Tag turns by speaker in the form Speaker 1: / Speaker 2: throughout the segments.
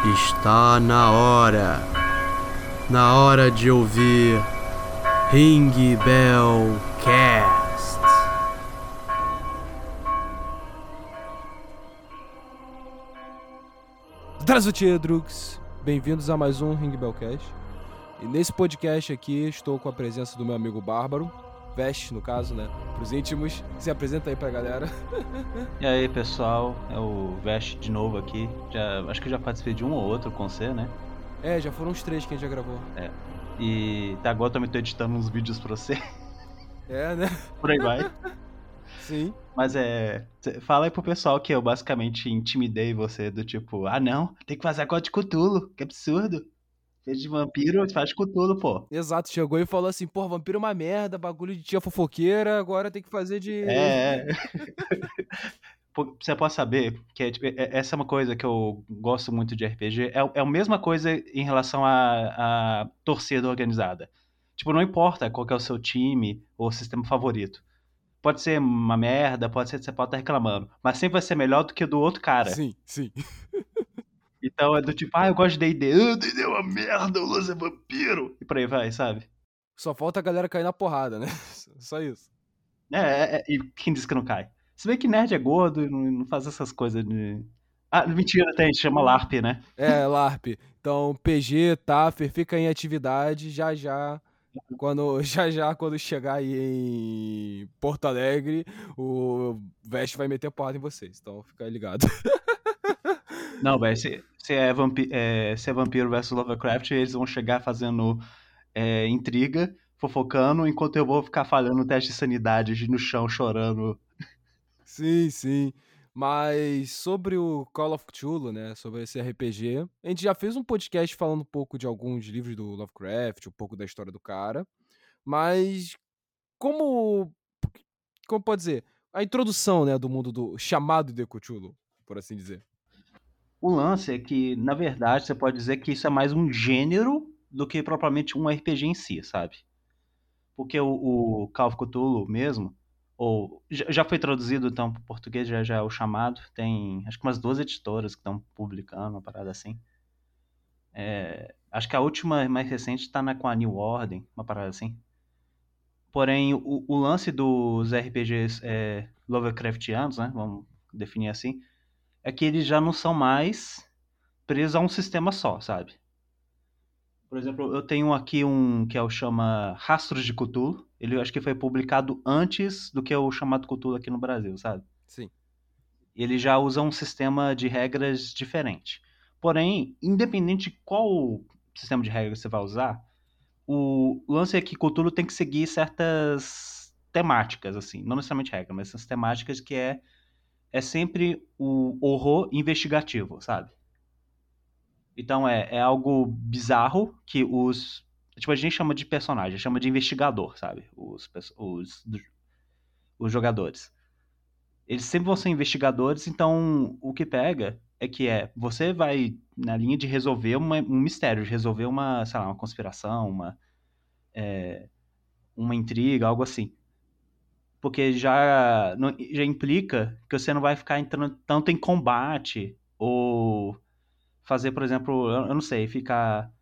Speaker 1: Está na hora de ouvir Ring Bell Cast.
Speaker 2: Здравствуйте, Drugs! Bem-vindos a mais um Ring Bell Cast. E nesse podcast aqui estou com a presença do meu amigo Bárbaro, Vest, no caso, né? Pros íntimos. Se apresenta aí pra galera.
Speaker 3: E aí, pessoal, é o Vest de novo aqui. Acho que eu já participei de um ou outro com você, né?
Speaker 2: Já foram uns 3 que a gente já gravou.
Speaker 3: E até agora eu também tô editando uns vídeos pra você.
Speaker 2: Né?
Speaker 3: Por aí vai.
Speaker 2: Sim.
Speaker 3: Mas fala aí pro pessoal que eu basicamente intimidei você do tipo, não, tem que fazer agora de Cthulhu, que absurdo. Fez de vampiro, faz de Cthulhu, pô.
Speaker 2: Exato, chegou e falou assim, pô, vampiro é uma merda, bagulho de tia fofoqueira, agora tem que fazer de...
Speaker 3: Você pode saber que essa é uma coisa que eu gosto muito de RPG. É a mesma coisa em relação à torcida organizada. Tipo, não importa qual que é o seu time ou sistema favorito. Pode ser uma merda, pode ser que você pode estar reclamando, mas sempre vai ser melhor do que o do outro cara.
Speaker 2: Sim.
Speaker 3: Então é do tipo, eu gosto de D&D. D&D é uma merda, o Luz é vampiro. E por aí vai, sabe?
Speaker 2: Só falta a galera cair na porrada, né? Só isso.
Speaker 3: E quem disse que não cai? Se bem que nerd é gordo e não faz essas coisas de... mentira, até chama LARP, né?
Speaker 2: LARP. Então, PG, Taffer, fica em atividade já. Quando chegar aí em Porto Alegre, o Vest vai meter porrada em vocês. Então, fica ligado.
Speaker 3: Não, velho, se é vampiro versus Lovecraft, eles vão chegar fazendo intriga, fofocando, enquanto eu vou ficar falhando o teste de sanidade no chão, chorando.
Speaker 2: Sim. Mas sobre o Call of Cthulhu, né, sobre esse RPG, a gente já fez um podcast falando um pouco de alguns livros do Lovecraft, um pouco da história do cara, mas como pode dizer, a introdução, né, do mundo do chamado de Cthulhu, por assim dizer.
Speaker 3: O lance é que, na verdade, você pode dizer que isso é mais um gênero do que propriamente um RPG em si, sabe? Porque o Call of Cthulhu mesmo, ou já foi traduzido então para o português, já é o chamado, tem acho que umas 2 editoras que estão publicando, uma parada assim. Acho que a última mais recente tá com a New Order, uma parada assim. Porém, o lance dos RPGs Lovecraftianos, né, vamos definir assim, é que eles já não são mais presos a um sistema só, sabe? Por exemplo, eu tenho aqui um que chama Rastros de Cthulhu. Ele acho que foi publicado antes do que o chamado Cthulhu aqui no Brasil, sabe?
Speaker 2: Sim.
Speaker 3: Ele já usa um sistema de regras diferente. Porém, independente de qual sistema de regras você vai usar, o lance é que Cthulhu tem que seguir certas temáticas, assim. Não necessariamente regras, mas essas temáticas que é sempre o horror investigativo, sabe? Então é algo bizarro que os... Tipo, a gente chama de personagem, chama de investigador, sabe? Os jogadores. Eles sempre vão ser investigadores, então o que pega é que você vai na linha de resolver um mistério, de resolver uma, sei lá, uma conspiração, uma intriga, algo assim. Porque já implica que você não vai ficar entrando tanto em combate ou fazer, por exemplo, eu não sei, ficar...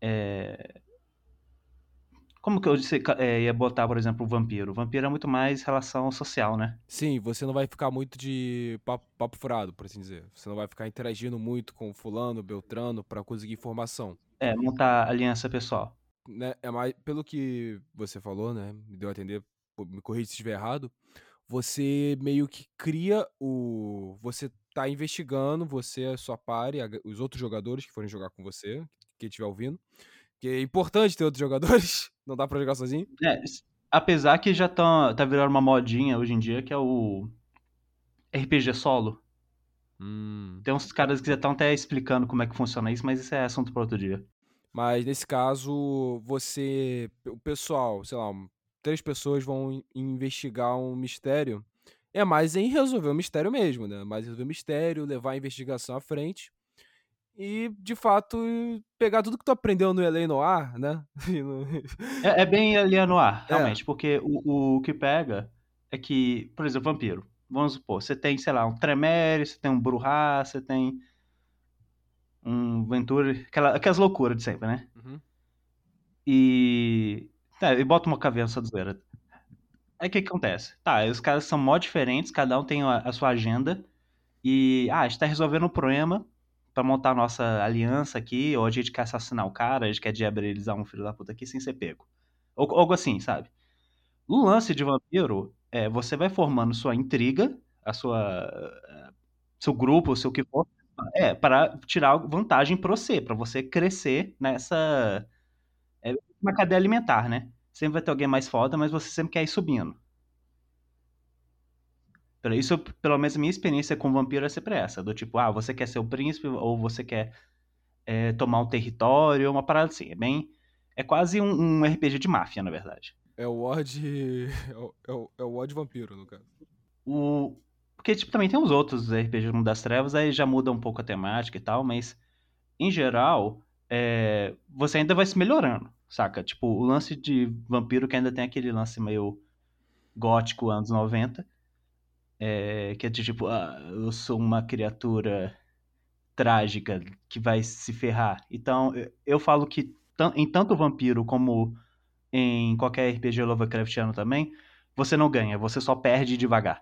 Speaker 3: Como que eu disse, ia botar, por exemplo, o vampiro? O vampiro é muito mais relação social, né?
Speaker 2: Sim, você não vai ficar muito de papo furado, por assim dizer. Você não vai ficar interagindo muito com fulano, beltrano, pra conseguir informação.
Speaker 3: Montar aliança pessoal.
Speaker 2: Né? É mais, pelo que você falou, né? Me deu a entender, me corrija se estiver errado. Você meio que cria o... Você tá investigando, você, a sua party, os outros jogadores que forem jogar com você, quem estiver ouvindo. Que é importante ter outros jogadores, não dá pra jogar sozinho.
Speaker 3: Apesar que já tá virando uma modinha hoje em dia, que é o RPG solo. Tem uns caras que já estão até explicando como é que funciona isso, mas isso é assunto para outro dia.
Speaker 2: Mas nesse caso, o pessoal, sei lá, 3 pessoas vão investigar um mistério. É mais em resolver o mistério mesmo, né? Mais resolver o mistério, levar a investigação à frente e, de fato, pegar tudo que tu aprendeu no L.A. Noire, né?
Speaker 3: É bem ali no ar,
Speaker 2: É.
Speaker 3: realmente, porque o que pega é que, por exemplo, vampiro. Vamos supor, você tem, sei lá, um Tremere, você tem um Bruhá, você tem um Venture, aquelas loucuras de sempre, né?
Speaker 2: Uhum.
Speaker 3: E. Tá, e bota uma caveira essa zoeira. Aí o que acontece? Tá, os caras são mó diferentes, cada um tem a sua agenda. E, a gente tá resolvendo um problema pra montar a nossa aliança aqui, ou a gente quer assassinar o cara, a gente quer diabrizar um filho da puta aqui sem ser pego. Ou algo assim, sabe? O lance de vampiro é você vai formando sua intriga, a seu grupo, o seu que for, para tirar vantagem pra você crescer nessa uma cadeia alimentar, né? Sempre vai ter alguém mais foda, mas você sempre quer ir subindo. Por isso, pelo menos a minha experiência com vampiro é sempre essa, do tipo, você quer ser o príncipe ou você quer tomar um território, uma parada assim. É quase um RPG de máfia, na verdade.
Speaker 2: É o Odd. É o Odd Vampiro, no caso.
Speaker 3: Porque, tipo, também tem os outros RPGs no Mundo das Trevas, aí já muda um pouco a temática e tal, mas, em geral, você ainda vai se melhorando, saca? Tipo, o lance de vampiro que ainda tem aquele lance meio gótico, anos 90, que é de tipo, eu sou uma criatura trágica que vai se ferrar. Então, eu falo que em tanto vampiro como em qualquer RPG Lovecraftiano também, você não ganha, você só perde devagar.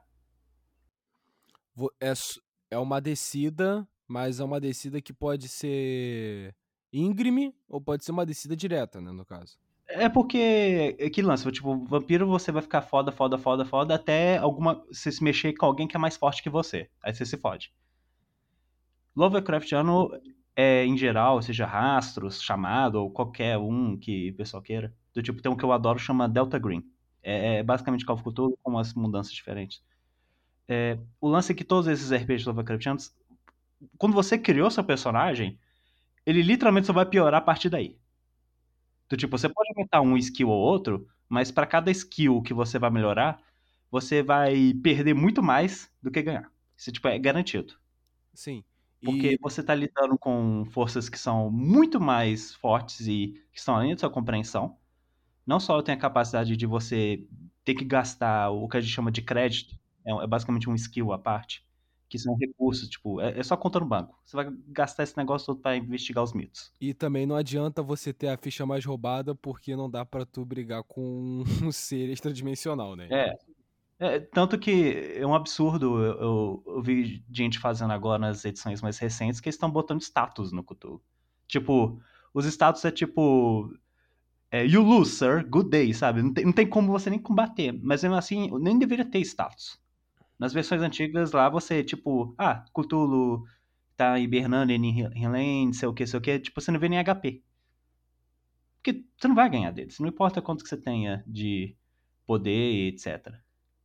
Speaker 2: É uma descida, mas é uma descida que pode ser íngreme ou pode ser uma descida direta, né, no caso.
Speaker 3: É porque, que lance, tipo, vampiro você vai ficar foda, foda, foda, foda, até você se mexer com alguém que é mais forte que você. Aí você se fode. Lovecraftiano, em geral, seja rastros, chamado, ou qualquer um que o pessoal queira. Do tipo, tem um que eu adoro, chama Delta Green. É basicamente Call of Cthulhu com umas mudanças diferentes. O lance é que todos esses RPGs Lovecraftianos, quando você criou seu personagem, ele literalmente só vai piorar a partir daí. Do tipo, você pode aumentar um skill ou outro, mas para cada skill que você vai melhorar, você vai perder muito mais do que ganhar. Isso, tipo, é garantido.
Speaker 2: Sim.
Speaker 3: Porque
Speaker 2: E
Speaker 3: você tá lidando com forças que são muito mais fortes e que estão além da sua compreensão. Não só tem a capacidade de você ter que gastar o que a gente chama de crédito, é basicamente um skill à parte, que são recursos, tipo, é só conta no banco. Você vai gastar esse negócio todo pra investigar os mitos.
Speaker 2: E também não adianta você ter a ficha mais roubada porque não dá pra tu brigar com um ser extradimensional, né?
Speaker 3: É, tanto que é um absurdo, eu vi gente fazendo agora nas edições mais recentes que eles estão botando status no Cthulhu. Tipo, os status é tipo, you lose, sir, good day, sabe? Não tem como você nem combater, mas mesmo assim, nem deveria ter status. Nas versões antigas lá, você, tipo, Cthulhu tá hibernando em Hinland, sei o que, tipo, você não vê nem HP. Porque você não vai ganhar deles, não importa quanto que você tenha de poder, etc.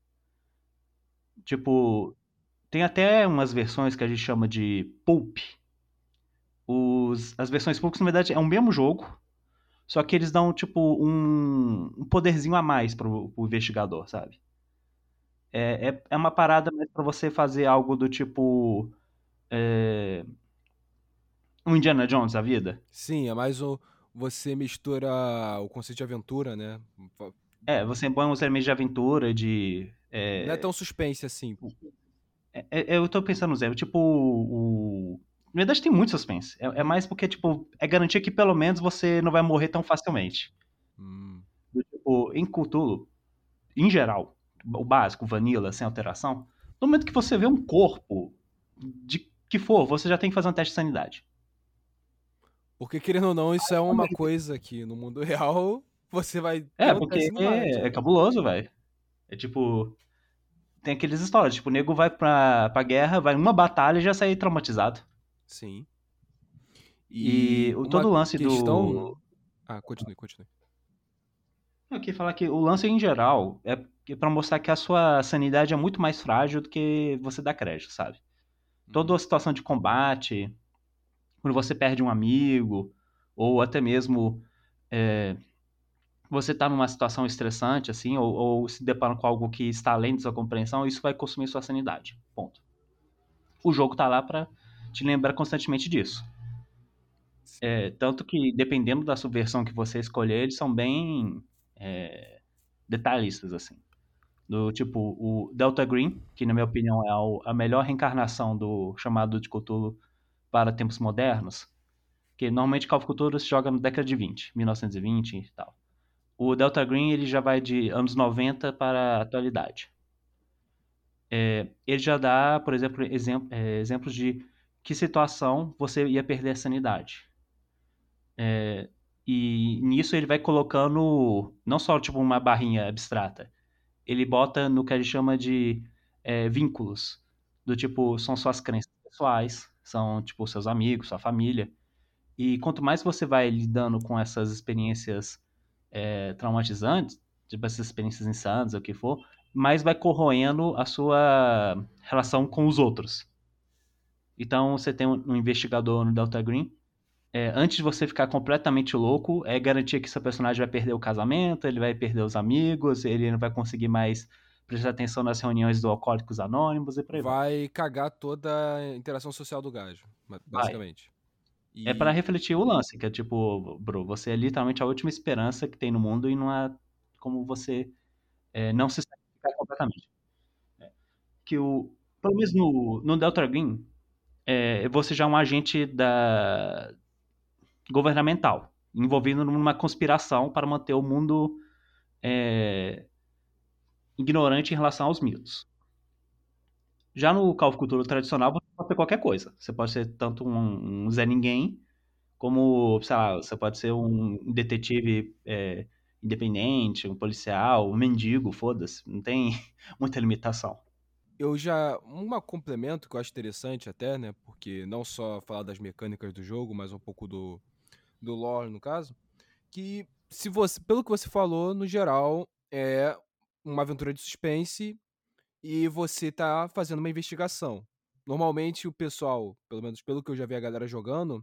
Speaker 3: Tipo, tem até umas versões que a gente chama de Pulp. As versões Pulp, na verdade, é o mesmo jogo, só que eles dão, tipo, um poderzinho a mais pro investigador, sabe? É uma parada mais pra você fazer algo do tipo. É, um Indiana Jones da vida.
Speaker 2: Sim, é mais o. Você mistura o conceito de aventura, né?
Speaker 3: Você põe uns elementos de aventura,
Speaker 2: Não é tão suspense assim.
Speaker 3: eu tô pensando no zero, tipo, na verdade tem muito suspense. É mais porque, tipo, é garantia que pelo menos você não vai morrer tão facilmente.
Speaker 2: Hum.
Speaker 3: Tipo, em Cthulhu, em geral, o básico, vanilla, sem alteração, no momento que você vê um corpo de que for, você já tem que fazer um teste de sanidade.
Speaker 2: Porque, querendo ou não, isso é uma coisa que no mundo real você vai ter um
Speaker 3: Porque
Speaker 2: teste e não vai,
Speaker 3: é
Speaker 2: tipo.
Speaker 3: cabuloso, velho. É tipo, tem aqueles histórias, tipo, o nego vai pra guerra, vai numa batalha e já sai traumatizado.
Speaker 2: Sim.
Speaker 3: E
Speaker 2: E
Speaker 3: todo
Speaker 2: uma
Speaker 3: o lance
Speaker 2: questão.
Speaker 3: do.
Speaker 2: Ah, continue, continue.
Speaker 3: Eu queria falar que o lance em geral é pra mostrar que a sua sanidade é muito mais frágil do que você dá crédito, sabe? Toda
Speaker 2: Uhum.
Speaker 3: a situação de combate, quando você perde um amigo, ou até mesmo é, você tá numa situação estressante, assim, ou se depara com algo que está além da sua compreensão, isso vai consumir sua sanidade. Ponto. O jogo tá lá pra te lembrar constantemente disso. Tanto que, dependendo da subversão que você escolher, eles são bem detalhistas, assim. Do tipo, o Delta Green, que na minha opinião é a melhor reencarnação do chamado de Cthulhu, para tempos modernos, que normalmente Call of Cthulhu se joga na década de 20, 1920 e tal. O Delta Green ele já vai de anos 90 para a atualidade. Ele já dá, por exemplo, exemplos de que situação você ia perder a sanidade. E nisso ele vai colocando não só tipo uma barrinha abstrata, ele bota no que a gente chama de vínculos, do tipo, são suas crenças pessoais, são tipo seus amigos, sua família. E quanto mais você vai lidando com essas experiências traumatizantes, tipo essas experiências insanas, o que for, mais vai corroendo a sua relação com os outros. Então você tem um investigador no Delta Green. Antes de você ficar completamente louco, é garantir que seu personagem vai perder o casamento, ele vai perder os amigos, ele não vai conseguir mais prestar atenção nas reuniões do Alcoólicos Anônimos e por aí vai.
Speaker 2: Vai cagar toda a interação social do gajo,
Speaker 3: Vai.
Speaker 2: basicamente.
Speaker 3: É para
Speaker 2: E
Speaker 3: refletir o lance, que é tipo, bro, você é literalmente a última esperança que tem no mundo e não há como você não se sacrificar completamente. Que pelo menos no Delta Green, você já é um agente governamental, envolvido numa conspiração para manter o mundo é, ignorante em relação aos mitos. Já no Call of Cthulhu tradicional, você pode ser qualquer coisa. Você pode ser tanto um Zé Ninguém, como, sei lá, você pode ser um detetive independente, um policial, um mendigo, foda-se. Não tem muita limitação.
Speaker 2: eu já. Um complemento que eu acho interessante até, né? Porque não só falar das mecânicas do jogo, mas um pouco do lore, no caso. Que, se você, pelo que você falou, no geral, é uma aventura de suspense e você tá fazendo uma investigação. Normalmente o pessoal, pelo menos pelo que eu já vi a galera jogando,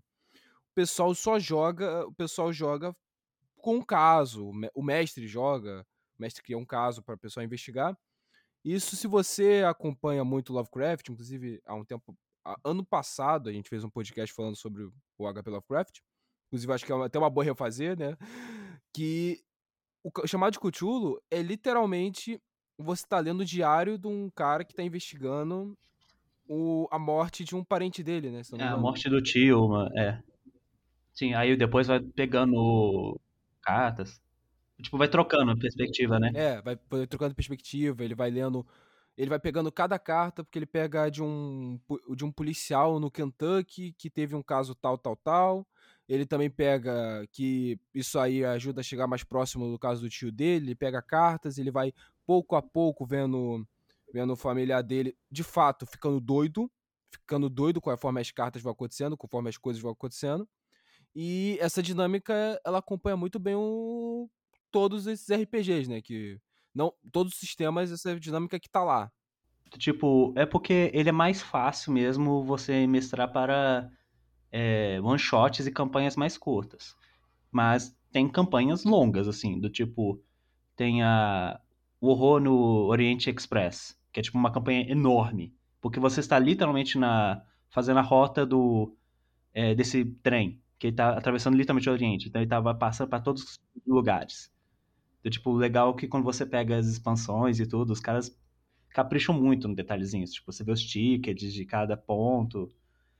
Speaker 2: o pessoal joga com um caso, o mestre joga, o mestre cria um caso para o pessoal investigar. Isso, se você acompanha muito Lovecraft, inclusive há um tempo, ano passado a gente fez um podcast falando sobre o HP Lovecraft. Inclusive acho que é até uma boa refazer, né? Que o chamado de Cthulhu é literalmente você tá lendo o diário de um cara que tá investigando a morte de um parente dele, né? Se não me
Speaker 3: A
Speaker 2: engano.
Speaker 3: morte do tio, Sim, aí depois vai pegando cartas. Tipo, vai trocando a perspectiva, né?
Speaker 2: Vai trocando perspectiva, ele vai lendo. Ele vai pegando cada carta, porque ele pega de um policial no Kentucky que teve um caso tal, tal, tal. Ele também pega que isso aí ajuda a chegar mais próximo do caso do tio dele. Ele pega cartas, ele vai pouco a pouco vendo o familiar dele, de fato, ficando doido conforme as cartas vão acontecendo, conforme as coisas vão acontecendo. E essa dinâmica, ela acompanha muito bem todos esses RPGs, né? Que não, todos os sistemas, essa dinâmica que tá lá.
Speaker 3: Tipo, é porque ele é mais fácil mesmo você mestrar para one-shots e campanhas mais curtas. Mas tem campanhas longas, assim, do tipo, tem o Horror no Oriente Express, que é tipo uma campanha enorme, porque você está literalmente fazendo a rota desse trem, que ele tá atravessando literalmente o Oriente, então ele tava passando para todos os lugares. Do tipo, legal que quando você pega as expansões e tudo, os caras capricham muito no detalhezinho. Tipo, você vê os tickets de cada ponto,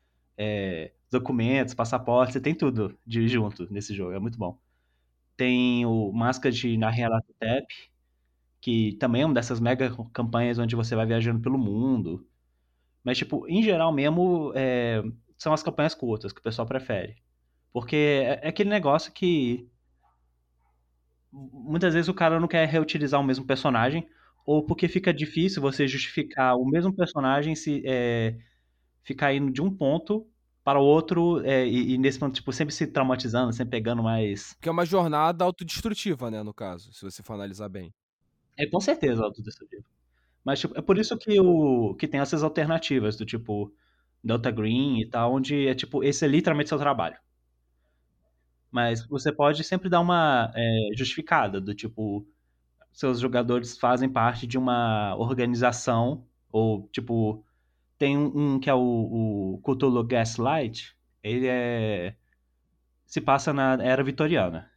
Speaker 3: documentos, passaporte, você tem tudo de junto nesse jogo, é muito bom. Tem o Máscara de Nyarlathotep, que também é uma dessas mega campanhas onde você vai viajando pelo mundo. Mas, tipo, em geral mesmo, são as campanhas curtas que o pessoal prefere. Porque é aquele negócio que muitas vezes o cara não quer reutilizar o mesmo personagem, ou porque fica difícil você justificar o mesmo personagem se ficar indo de um ponto para o outro e nesse ponto, tipo, sempre se traumatizando, sempre pegando mais.
Speaker 2: Que é uma jornada autodestrutiva, né? No caso, se você for analisar bem.
Speaker 3: É com certeza autodestrutivo. Mas tipo, é por isso que tem essas alternativas, do tipo Delta Green e tal, onde é tipo, esse é literalmente seu trabalho. Mas você pode sempre dar uma justificada, do tipo, seus jogadores fazem parte de uma organização, ou tipo, tem um que é o Cthulhu Gaslight, ele se passa na era vitoriana.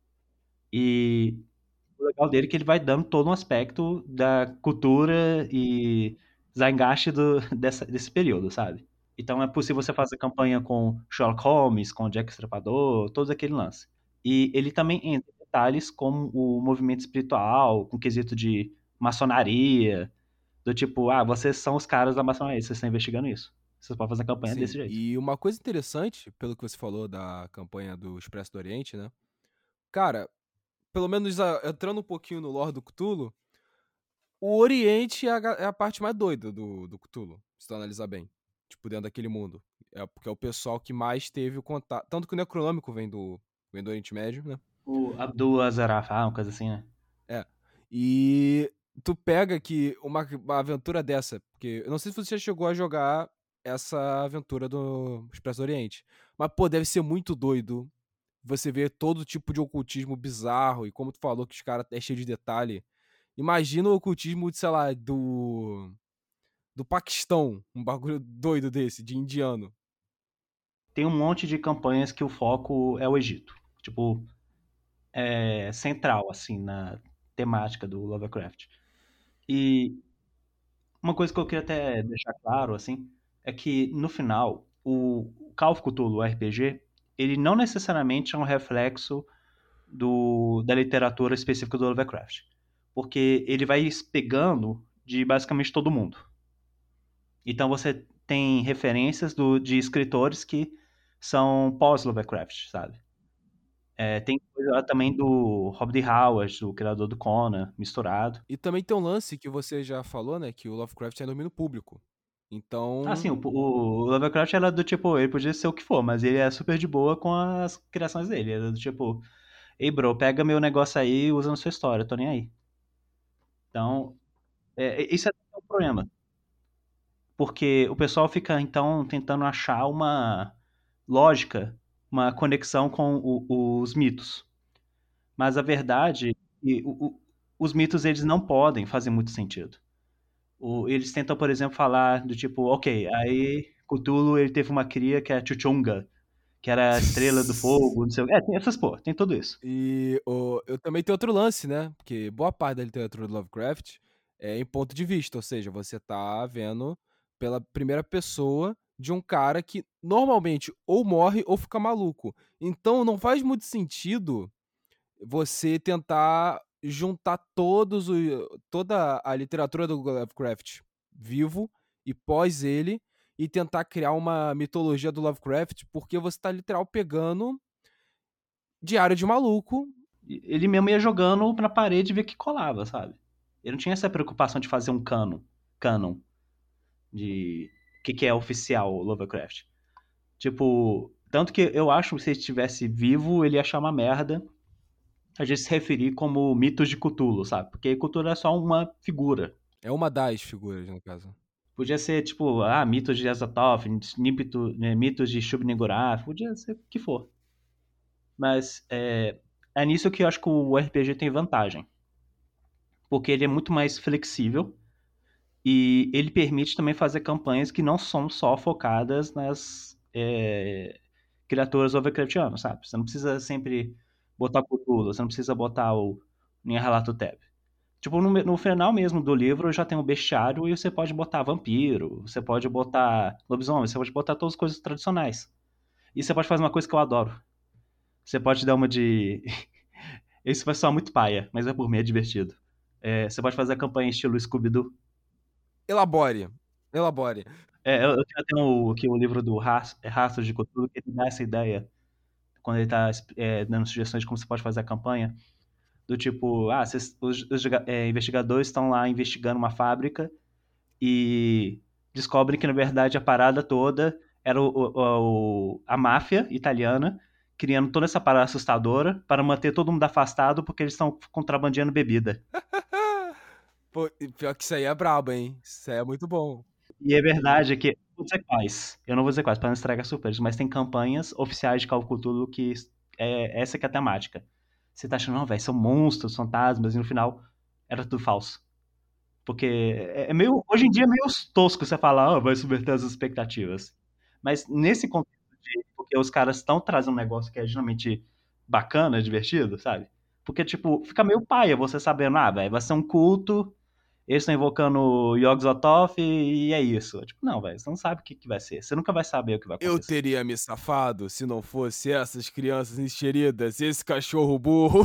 Speaker 3: E o legal dele é que ele vai dando todo um aspecto da cultura e Zeitgeist desse período, sabe? Então é possível você fazer campanha com Sherlock Holmes, com Jack Estripador, todo aquele lance. E ele também entra em detalhes como o movimento espiritual, com quesito de maçonaria, do tipo, ah, vocês são os caras da maçonaria, vocês estão investigando isso. Vocês podem fazer campanha desse
Speaker 2: Sim,
Speaker 3: jeito.
Speaker 2: e uma coisa interessante, pelo que você falou da campanha do Expresso do Oriente, né? Cara, pelo menos entrando um pouquinho no lore do Cthulhu, o Oriente é a parte mais doida do Cthulhu, se tu analisar bem. Tipo, dentro daquele mundo. É porque é o pessoal que mais teve o contato. Tanto que o Necronômico vem do Oriente Médio, né?
Speaker 3: O Abdul Azaraf, uma coisa assim, né?
Speaker 2: É. E tu pega que uma aventura dessa, porque eu não sei se você já chegou a jogar essa aventura do Expresso do Oriente, mas, pô, deve ser muito doido você ver todo tipo de ocultismo bizarro e como tu falou que os caras é cheio de detalhe. Imagina o ocultismo, sei lá, do Paquistão, um bagulho doido desse, de indiano.
Speaker 3: Tem um monte de campanhas que o foco é o Egito. Tipo, é central, assim, na temática do Lovecraft. E uma coisa que eu queria até deixar claro, assim, é que no final, o Call of Cthulhu, o RPG, ele não necessariamente é um reflexo da literatura específica do Lovecraft. Porque ele vai pegando de basicamente todo mundo. Então você tem referências de escritores que são pós-Lovecraft, sabe? Tem coisa lá também do Robert D. Howard, o criador do Conan, misturado.
Speaker 2: E também tem um lance que você já falou, né, que o Lovecraft é domínio público.
Speaker 3: Assim,
Speaker 2: Então,
Speaker 3: o Lovecraft era do tipo, ele podia ser o que for, mas ele é super de boa com as criações dele. Era do tipo, ei, bro, pega meu negócio aí e usa na sua história, tô nem aí. Então, isso é um problema. Porque o pessoal fica, então, tentando achar uma lógica, uma conexão com os mitos. Mas a verdade, é que os mitos, eles não podem fazer muito sentido. Eles tentam, por exemplo, falar do tipo, ok, aí Cthulhu ele teve uma cria que é a Chuchunga, que era a estrela do fogo, não sei o que. Tem essas porra, tem tudo isso.
Speaker 2: e eu também tenho outro lance, né? Porque boa parte da literatura do Lovecraft é em ponto de vista, ou seja, você tá vendo pela primeira pessoa de um cara que normalmente ou morre ou fica maluco. Então não faz muito sentido você tentar juntar toda a literatura do Lovecraft vivo e pós ele e tentar criar uma mitologia do Lovecraft, porque você tá literal pegando Diário de Maluco.
Speaker 3: Ele mesmo ia jogando na parede e ver que colava, sabe? Ele não tinha essa preocupação de fazer um canon de que é oficial o Lovecraft. Tipo, tanto que eu acho que se ele estivesse vivo, ele ia achar uma merda a gente se referir como mitos de Cthulhu, sabe? Porque Cthulhu é só uma figura.
Speaker 2: É uma das figuras, no caso.
Speaker 3: Podia ser, tipo, mitos de Azathoth, mitos de Shub-Niggurath, podia ser o que for. Mas é nisso que eu acho que o RPG tem vantagem. Porque ele é muito mais flexível e ele permite também fazer campanhas que não são só focadas nas criaturas Lovecraftianas, sabe? Você não precisa sempre botar Cthulhu, você não precisa botar o Nyarlathotep. Tipo, no final mesmo do livro já tem um bestiário e você pode botar vampiro, você pode botar lobisomem, você pode botar todas as coisas tradicionais. E você pode fazer uma coisa que eu adoro. Você pode dar uma de. Isso vai soar muito paia, mas é por mim, é divertido. Você pode fazer a campanha em estilo Scooby-Doo.
Speaker 2: Elabore. Elabore.
Speaker 3: Eu tenho até aqui o livro do Rastros de Cthulhu, que ele dá essa ideia, quando ele tá dando sugestões de como você pode fazer a campanha, do tipo, os investigadores estão lá investigando uma fábrica e descobrem que, na verdade, a parada toda era a máfia italiana criando toda essa parada assustadora para manter todo mundo afastado porque eles estão contrabandeando bebida.
Speaker 2: Pô, pior que isso aí é brabo, hein? Isso aí é muito bom.
Speaker 3: E é verdade que, eu não vou dizer quais, para não estragar surpresas, mas tem campanhas oficiais de Call of Cthulhu que essa que é a temática. Você tá achando, não, velho, são monstros, fantasmas, e no final era tudo falso. Porque meio. Hoje em dia é meio tosco você falar, vai subverter as expectativas. Mas nesse contexto porque os caras estão trazendo um negócio que é geralmente bacana, divertido, sabe? Porque, tipo, fica meio paia você sabendo, velho, vai ser um culto eles estão invocando Yogg-Sothoth e é isso. Tipo, não, velho, você não sabe o que vai ser. Você nunca vai saber o que vai
Speaker 2: Eu
Speaker 3: acontecer.
Speaker 2: teria me safado se não fosse essas crianças enxeridas, esse cachorro burro.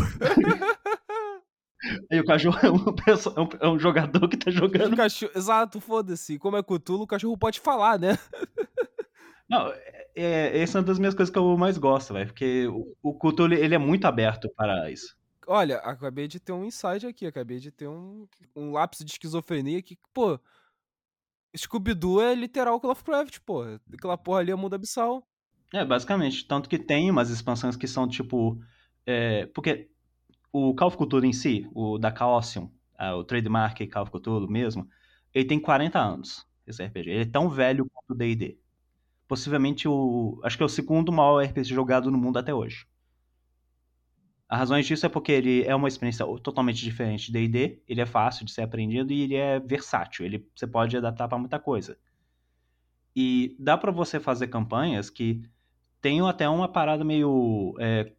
Speaker 3: E o cachorro é um jogador que tá jogando.
Speaker 2: Exato, foda-se. Como é Cthulhu, o cachorro pode falar, né?
Speaker 3: Não, essa é uma das minhas coisas que eu mais gosto, velho. Porque o Cthulhu, ele é muito aberto para isso.
Speaker 2: Olha, acabei de ter um insight aqui, acabei de ter um lapso de esquizofrenia que, pô, Scooby-Doo é literal Lovecraft, pô. Aquela porra ali é mundo abissal.
Speaker 3: É, basicamente. Tanto que tem umas expansões que são tipo. Porque o Call of Cthulhu em si, o da Chaosium, o trademark Call of Cthulhu mesmo, ele tem 40 anos, esse RPG. Ele é tão velho quanto o D&D. Possivelmente acho que é o segundo maior RPG jogado no mundo até hoje. A razão disso é porque ele é uma experiência totalmente diferente de D&D, ele é fácil de ser aprendido e ele é versátil, você pode adaptar para muita coisa. E dá para você fazer campanhas que tenham até uma parada meio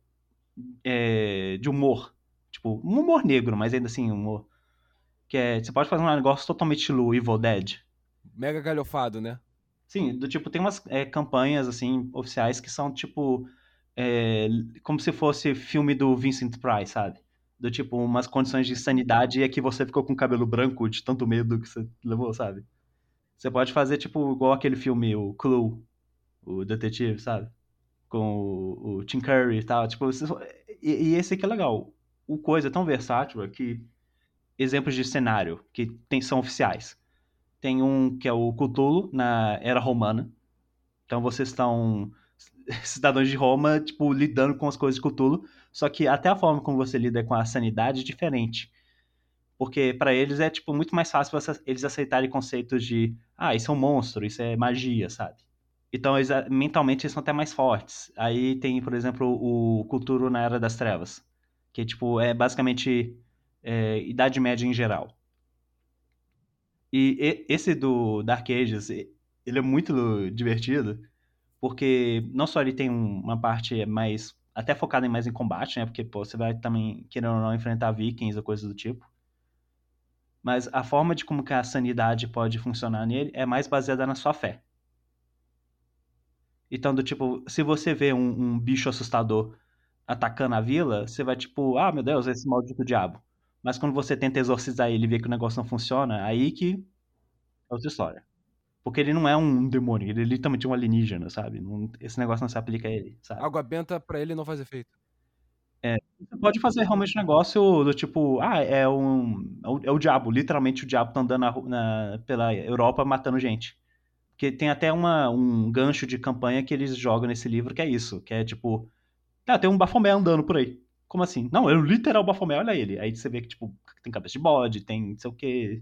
Speaker 3: de humor. Tipo, um humor negro, mas ainda assim, humor. Você pode fazer um negócio totalmente estilo Evil Dead.
Speaker 2: Mega galhofado, né?
Speaker 3: Sim, do tipo, tem umas campanhas, assim, oficiais que são, tipo, como se fosse filme do Vincent Price, sabe? Do tipo, umas condições de sanidade e é que você ficou com o cabelo branco de tanto medo que você levou, sabe? Você pode fazer, tipo, igual aquele filme, o Clue, o detetive, sabe? Com o Tim Curry e tal. Tipo, e esse aqui é legal. O coisa é tão versátil é que exemplos de cenário que são oficiais. Tem um que é o Cthulhu na Era Romana. Então vocês estão cidadãos de Roma, tipo, lidando com as coisas de Cthulhu, só que até a forma como você lida com a sanidade é diferente. Porque para eles é tipo muito mais fácil eles aceitarem conceitos de, isso é um monstro, isso é magia, sabe? Então mentalmente eles são até mais fortes. Aí tem, por exemplo, o Cthulhu na Era das Trevas, que tipo é basicamente Idade Média em geral. E esse do Dark Ages, ele é muito divertido, porque não só ele tem uma parte mais, até focada mais em combate, né? Porque, pô, você vai também, querendo ou não, enfrentar vikings ou coisas do tipo. Mas a forma de como que a sanidade pode funcionar nele é mais baseada na sua fé. Então, do tipo, se você vê um bicho assustador atacando a vila, você vai tipo, meu Deus, esse maldito diabo. Mas quando você tenta exorcizar ele e vê que o negócio não funciona, aí que é outra história. Porque ele não é um demônio, ele é literalmente um alienígena, sabe? Esse negócio não se aplica a ele, sabe?
Speaker 2: Água benta pra ele não faz efeito.
Speaker 3: Você pode fazer realmente um negócio do tipo, é o diabo, literalmente o diabo tá andando pela Europa matando gente. Porque tem até um gancho de campanha que eles jogam nesse livro que é isso, que é tipo, tem um Bafomé andando por aí. Como assim? Não, é o literal Bafomé, olha ele. Aí você vê que, tipo, tem cabeça de bode, tem não sei o quê.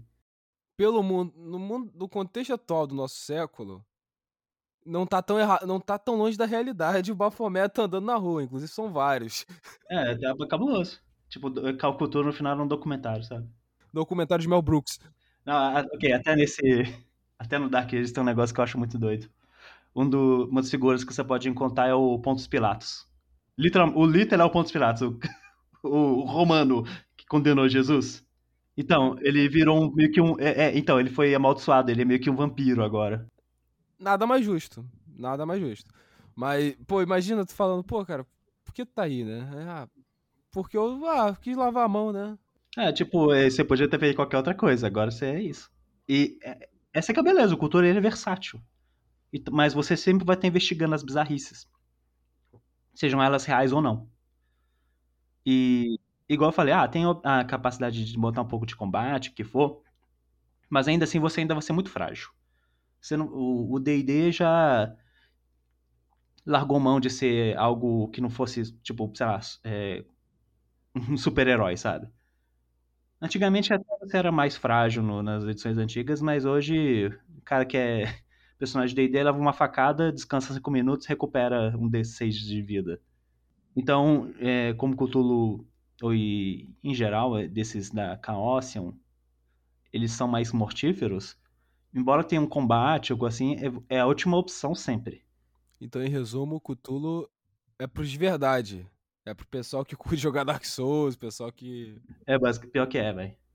Speaker 2: No contexto atual do nosso século, não tá tão não tá tão longe da realidade. O Bafomé tá andando na rua, inclusive são vários.
Speaker 3: É cabuloso. Tipo, Calcultura no final era um documentário, sabe?
Speaker 2: Documentário de Mel Brooks.
Speaker 3: Não, ok, até no Dark Ages tem um negócio que eu acho muito doido. Uma das figuras que você pode encontrar é o Pontos Pilatos. O literal Pontos Pilatos, o romano que condenou Jesus. Então, ele virou meio que um. Então, ele foi amaldiçoado, ele é meio que um vampiro agora.
Speaker 2: Nada mais justo. Nada mais justo. Mas, pô, imagina tu falando, pô, cara, por que tu tá aí, né? Porque eu quis lavar a mão, né?
Speaker 3: Tipo, você podia ter feito qualquer outra coisa, agora você é isso. E essa que é a beleza, o cultura ele é versátil. Mas você sempre vai estar investigando as bizarrices. Sejam elas reais ou não. E, igual eu falei, tem a capacidade de botar um pouco de combate, o que for, mas ainda assim você ainda vai ser muito frágil. O D&D já largou mão de ser algo que não fosse, tipo, sei lá, um super-herói, sabe? Antigamente até você era mais frágil nas edições antigas, mas hoje o cara que é personagem de D&D leva uma facada, descansa 5 minutos, recupera um D6 de vida. Então, como Cthulhu, e em geral, desses da Chaosium, eles são mais mortíferos, embora tenha um combate, algo assim, é a última opção sempre.
Speaker 2: Então, em resumo, o Cthulhu é pros de verdade. É pro pessoal que curte jogar Dark Souls, pessoal que.
Speaker 3: Pior que é, velho.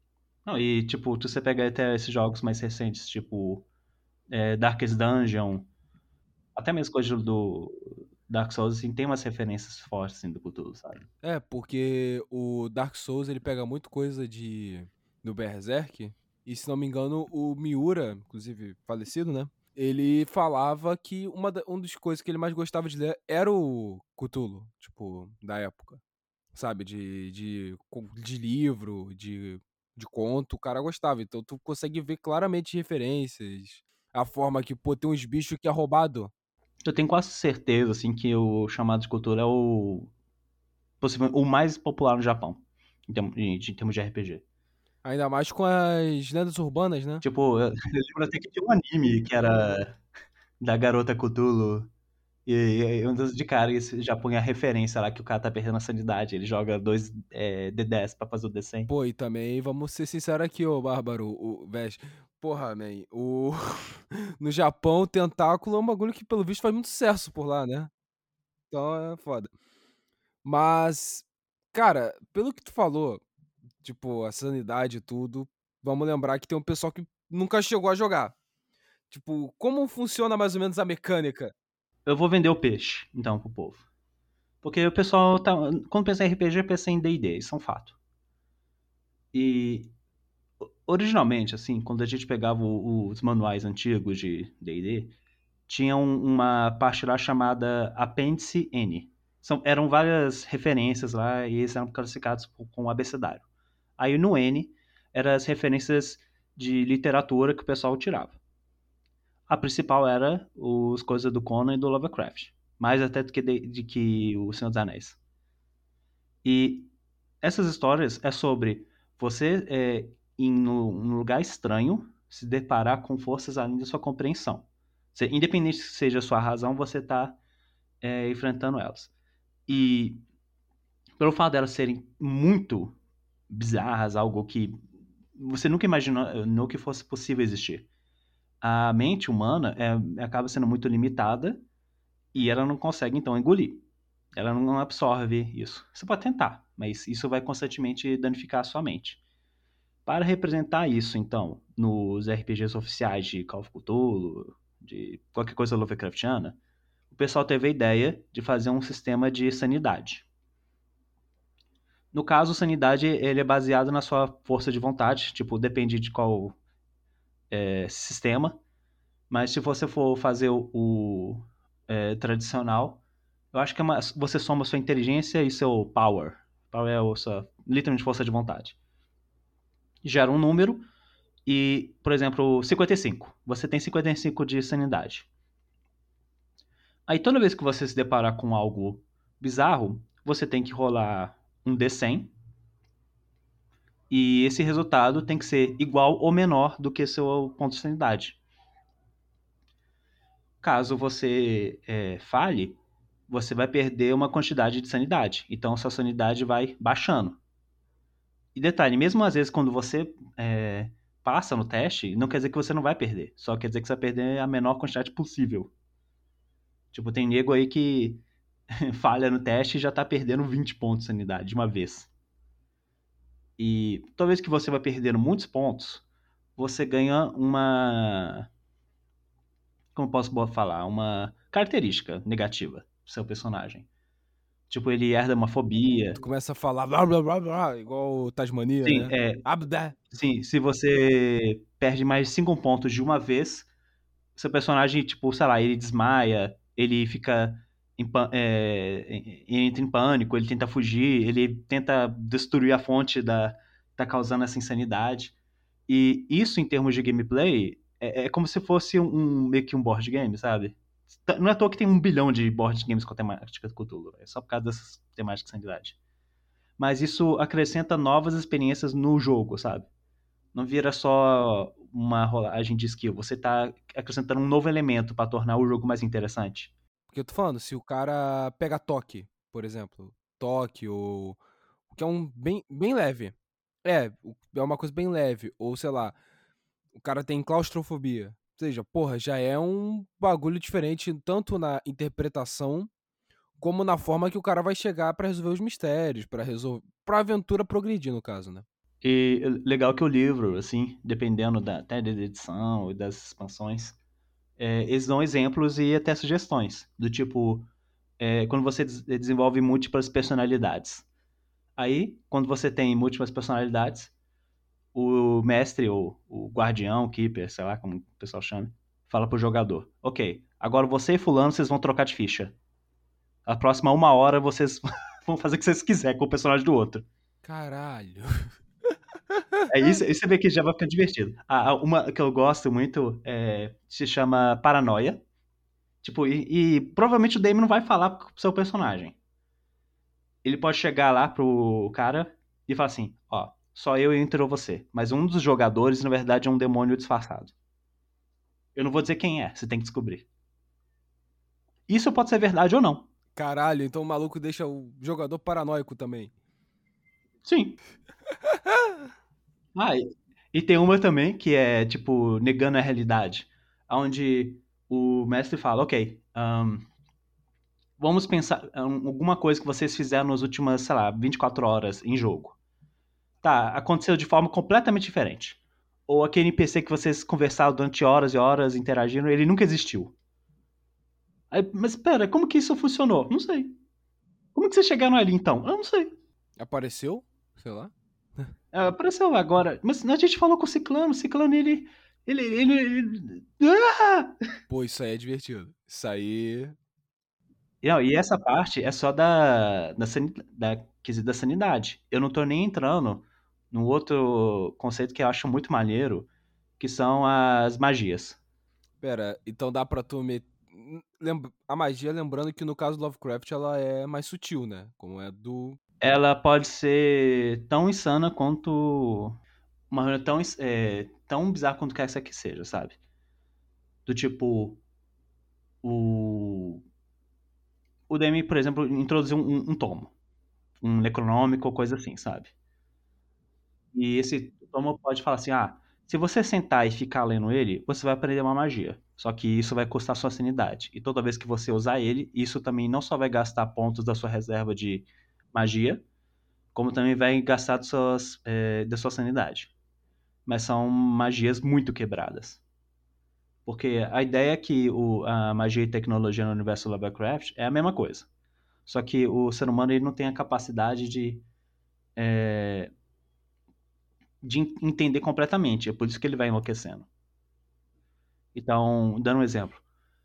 Speaker 3: Não, e, tipo, se você pega até esses jogos mais recentes, tipo Darkest Dungeon, até mesmo coisa do Dark Souls, assim, tem umas referências fortes, assim, do Cthulhu, sabe?
Speaker 2: Porque o Dark Souls, ele pega muito coisa do Berserk, e se não me engano, o Miura, inclusive falecido, né? Ele falava que uma das coisas que ele mais gostava de ler era o Cthulhu, tipo, da época. Sabe? De livro, de conto, o cara gostava. Então tu consegue ver claramente referências. A forma que, pô, tem uns bichos que é roubado.
Speaker 3: Eu tenho quase certeza, assim, que o chamado de Cthulhu é possivelmente o mais popular no Japão, em termos de RPG.
Speaker 2: Ainda mais com as lendas urbanas, né?
Speaker 3: Tipo, eu lembro até que tinha um anime que era da garota Cthulhu. E um dos de cara, esse já põe a referência lá que o cara tá perdendo a sanidade. Ele joga dois D10 pra fazer o D100.
Speaker 2: Pô, e também, vamos ser sinceros aqui, ô Bárbaro, Vesh. Porra, man, no Japão, o tentáculo é um bagulho que, pelo visto, faz muito sucesso por lá, né? Então é foda. Mas, cara, pelo que tu falou, tipo, a sanidade e tudo, vamos lembrar que tem um pessoal que nunca chegou a jogar. Tipo, como funciona mais ou menos a mecânica?
Speaker 3: Eu vou vender o peixe, então, pro povo. Porque o pessoal tá. Quando pensa em RPG, pensa em DD, isso é um fato. E originalmente, assim, quando a gente pegava os manuais antigos de D&D, tinha uma parte lá chamada Apêndice N. Eram várias referências lá e eles eram classificados com o abecedário. Aí no N, eram as referências de literatura que o pessoal tirava. A principal era as coisas do Conan e do Lovecraft. Mais até do que de que o Senhor dos Anéis. E essas histórias é sobre você ir num lugar estranho, se deparar com forças além da sua compreensão. Independente que seja a sua razão, você está enfrentando elas. E pelo fato delas serem muito bizarras, algo que você nunca imaginou que fosse possível existir. A mente humana acaba sendo muito limitada e ela não consegue, então, engolir. Ela não absorve isso. Você pode tentar, mas isso vai constantemente danificar a sua mente. Para representar isso, então, nos RPGs oficiais de Call of Cthulhu, de qualquer coisa Lovecraftiana, o pessoal teve a ideia de fazer um sistema de sanidade. No caso, sanidade ele é baseado na sua força de vontade, tipo, depende de qual sistema, mas se você for fazer o tradicional, eu acho que você soma sua inteligência e seu power. Power é a sua, literalmente, força de vontade. Gera um número e, por exemplo, 55. Você tem 55 de sanidade. Aí toda vez que você se deparar com algo bizarro, você tem que rolar um D100 e esse resultado tem que ser igual ou menor do que seu ponto de sanidade. Caso você falhe, você vai perder uma quantidade de sanidade. Então, sua sanidade vai baixando. E detalhe, mesmo às vezes quando você passa no teste, não quer dizer que você não vai perder. Só quer dizer que você vai perder a menor quantidade possível. Tipo, tem nego aí que falha no teste e já tá perdendo 20 pontos de sanidade de uma vez. E toda vez que você vai perdendo muitos pontos, você ganha uma... Como posso falar? Uma característica negativa do seu personagem. Tipo, ele herda uma fobia.
Speaker 2: Tu começa a falar blá blá blá blá, igual o Tasmania,
Speaker 3: Sim,
Speaker 2: né? Abdá.
Speaker 3: sim, se você perde mais 5 pontos de uma vez, seu personagem, tipo, sei lá, ele desmaia, ele fica ele entra em pânico, ele tenta fugir, ele tenta destruir a fonte tá causando essa insanidade. E isso, em termos de gameplay, é como se fosse meio que um board game, sabe? Não é à toa que tem 1 bilhão de board games com a temática do Cthulhu, é só por causa dessas temáticas de sanidade. Mas isso acrescenta novas experiências no jogo, sabe? Não vira só uma rolagem de skill, você tá acrescentando um novo elemento pra tornar o jogo mais interessante.
Speaker 2: Porque eu tô falando, se o cara pega toque, por exemplo, toque ou... que é um bem leve. É uma coisa bem leve. Ou, sei lá, o cara tem claustrofobia. Ou seja, porra, já é um bagulho diferente, tanto na interpretação, como na forma que o cara vai chegar pra resolver os mistérios, pra aventura progredir, no caso, né?
Speaker 3: E legal que o livro, assim, dependendo até da edição e das expansões, eles dão exemplos e até sugestões. Do tipo, quando você desenvolve múltiplas personalidades. Aí, quando você tem múltiplas personalidades, o mestre, ou o guardião, o keeper, sei lá como o pessoal chama, fala pro jogador: Ok, agora você e Fulano vocês vão trocar de ficha. A próxima 1 hora vocês vão fazer o que vocês quiserem com o personagem do outro.
Speaker 2: Caralho.
Speaker 3: É isso, aí você vê que já vai ficando divertido. Uma que eu gosto muito se chama Paranoia. Tipo, e provavelmente o DM não vai falar pro seu personagem. Ele pode chegar lá pro cara e falar assim: Ó, só eu entro você. Mas um dos jogadores, na verdade, é um demônio disfarçado. Eu não vou dizer quem é, você tem que descobrir. Isso pode ser verdade ou não.
Speaker 2: Caralho, então o maluco deixa o jogador paranoico também.
Speaker 3: Sim. E tem uma também que é, tipo, negando a realidade. Onde o mestre fala: Ok, vamos pensar alguma coisa que vocês fizeram nas últimas, sei lá, 24 horas em jogo. Tá, aconteceu de forma completamente diferente. Ou aquele NPC que vocês conversaram durante horas e horas interagindo, ele nunca existiu. Aí, mas pera, como que isso funcionou? Não sei. Como que vocês chegaram ali então? Eu não sei.
Speaker 2: Apareceu? Sei lá.
Speaker 3: Apareceu agora. Mas a gente falou com o Ciclano ele.
Speaker 2: Pô, isso aí é divertido. Isso aí.
Speaker 3: Não, e essa parte é só da quesito da sanidade. Eu não tô nem entrando no outro conceito que eu acho muito maneiro, que são as magias.
Speaker 2: Pera, então dá pra tu meter. A magia, lembrando que no caso do Lovecraft ela é mais sutil, né? Como é do.
Speaker 3: Ela pode ser tão insana quanto. Uma reunião tão bizarra quanto quer que seja, sabe? Do tipo. O. O DM, por exemplo, introduziu um tomo. Um necronômico ou coisa assim, sabe? E esse tomo pode falar assim: se você sentar e ficar lendo ele, você vai aprender uma magia. Só que isso vai custar sua sanidade. E toda vez que você usar ele, isso também não só vai gastar pontos da sua reserva de magia, como também vai gastar da sua sanidade. Mas são magias muito quebradas. Porque a ideia é que a magia e tecnologia no universo Lovecraft é a mesma coisa. Só que o ser humano ele não tem a capacidade de entender completamente. É por isso que ele vai enlouquecendo. Então, dando um exemplo,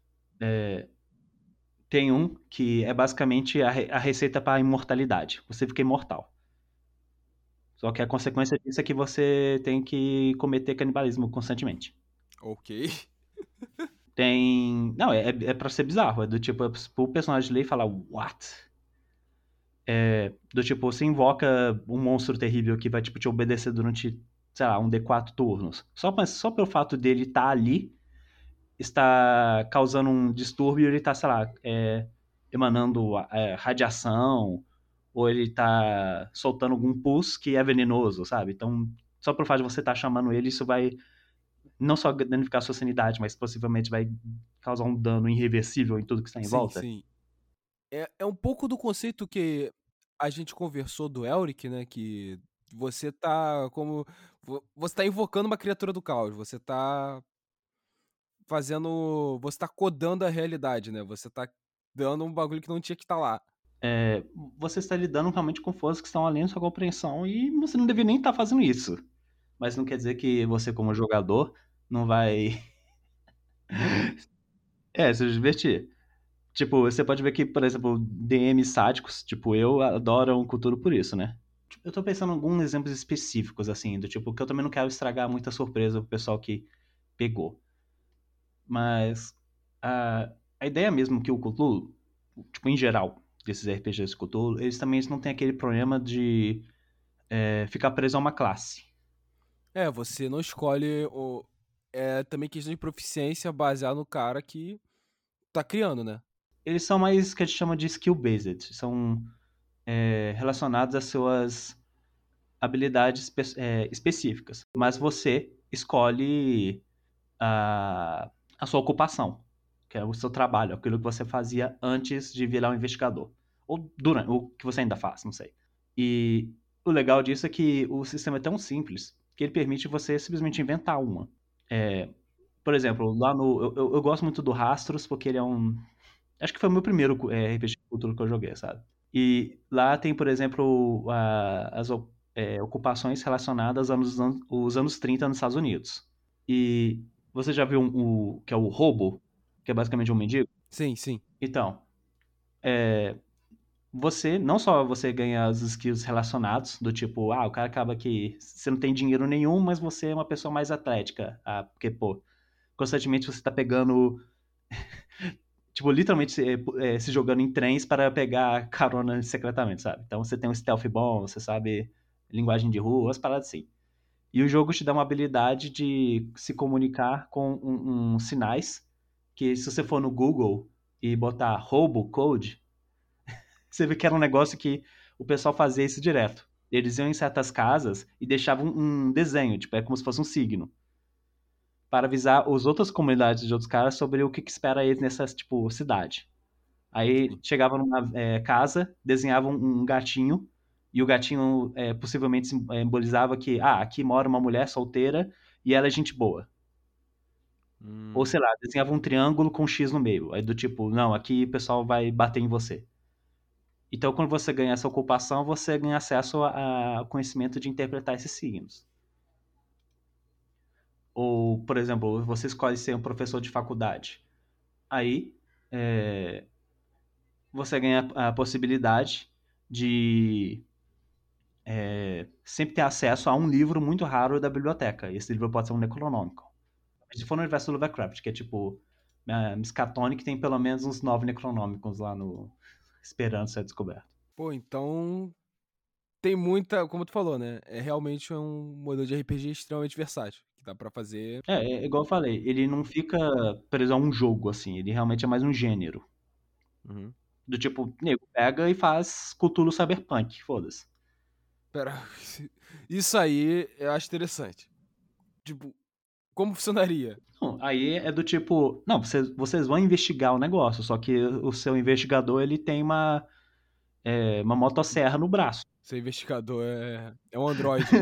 Speaker 3: tem um que é basicamente a receita para a imortalidade. Você fica imortal. Só que a consequência disso é que você tem que cometer canibalismo constantemente.
Speaker 2: Ok.
Speaker 3: Tem. Não, é pra ser bizarro. É do tipo, o personagem ler e falar, what? Do tipo, você invoca um monstro terrível que vai tipo, te obedecer durante, sei lá, um D4 turnos. Só pelo fato dele estar ali, está causando um distúrbio, ele está, sei lá, emanando radiação, ou ele está soltando algum pus que é venenoso, sabe? Então, só pelo fato de você estar chamando ele, isso vai não só danificar a sua sanidade, mas possivelmente vai causar um dano irreversível em tudo que está em
Speaker 2: Sim,
Speaker 3: volta.
Speaker 2: sim. É um pouco do conceito que a gente conversou do Elric, né? Que você tá como. Você tá invocando uma criatura do caos. Você tá fazendo. Você tá codando a realidade, né? Você tá dando um bagulho que não tinha que estar lá.
Speaker 3: É, você está lidando realmente com forças que estão além da sua compreensão e você não deveria nem estar fazendo isso. Mas não quer dizer que você, como jogador, não vai se divertir. Tipo, você pode ver que, por exemplo, DM sádicos, tipo eu, adoram Cthulhu por isso, né? Eu tô pensando em alguns exemplos específicos, assim, do tipo, que eu também não quero estragar muita surpresa pro pessoal que pegou. Mas a ideia mesmo que o Cthulhu, tipo, em geral, desses RPGs de Cthulhu, eles também não têm aquele problema de ficar preso a uma classe.
Speaker 2: Você não escolhe o. É também questão de proficiência baseada no cara que tá criando, né?
Speaker 3: Eles são mais que a gente chama de skill-based, são relacionados às suas habilidades específicas. Mas você escolhe a, a sua ocupação, que é o seu trabalho, aquilo que você fazia antes de virar um investigador. Ou durante, o que você ainda faz, não sei. E o legal disso é que o sistema é tão simples que ele permite você simplesmente inventar uma. Por exemplo, lá no. Eu gosto muito do Rastros, porque ele é um. Acho que foi o meu primeiro RPG de cultura que eu joguei, sabe? E lá tem, por exemplo, ocupações relacionadas os anos 30 nos Estados Unidos. E você já viu o que é o Robo, que é basicamente um mendigo?
Speaker 2: Sim, sim.
Speaker 3: Então, você, não só você ganha os skills relacionados, do tipo, o cara acaba que você não tem dinheiro nenhum, mas você é uma pessoa mais atlética. Porque, pô, constantemente você tá pegando, tipo, literalmente se jogando em trens para pegar carona secretamente, sabe? Então você tem um stealth bom, você sabe linguagem de rua, umas paradas assim. E o jogo te dá uma habilidade de se comunicar com sinais, que se você for no Google e botar Robo Code, você vê que era um negócio que o pessoal fazia isso direto. Eles iam em certas casas e deixavam um desenho, tipo, é como se fosse um signo, para avisar as outras comunidades de outros caras sobre o que espera eles nessa, tipo, cidade. Aí chegavam numa casa, desenhavam um gatinho, e o gatinho possivelmente simbolizava que, aqui mora uma mulher solteira e ela é gente boa. Ou sei lá, desenhava um triângulo com um X no meio. Aí do tipo, não, aqui o pessoal vai bater em você. Então, quando você ganha essa ocupação, você ganha acesso ao conhecimento de interpretar esses signos. Ou, por exemplo, você escolhe ser um professor de faculdade. Aí, você ganha a possibilidade de sempre ter acesso a um livro muito raro da biblioteca. Esse livro pode ser um Necronômico. Se for no universo do Lovecraft, que é tipo Miskatonic, tem pelo menos uns 9 Necronômicos lá no esperando ser descoberto.
Speaker 2: Pô, então tem muita, como tu falou, né? É realmente um modelo de RPG extremamente versátil, que dá pra fazer.
Speaker 3: Igual eu falei, ele não fica preso a um jogo, assim, ele realmente é mais um gênero.
Speaker 2: Uhum.
Speaker 3: Do tipo, nego, pega e faz Cthulhu Cyberpunk, foda-se.
Speaker 2: Pera, isso aí eu acho interessante. Tipo, como funcionaria?
Speaker 3: Não, aí é do tipo, não, vocês vão investigar o negócio, só que o seu investigador, ele tem uma motosserra no braço.
Speaker 2: Ser investigador é um androide.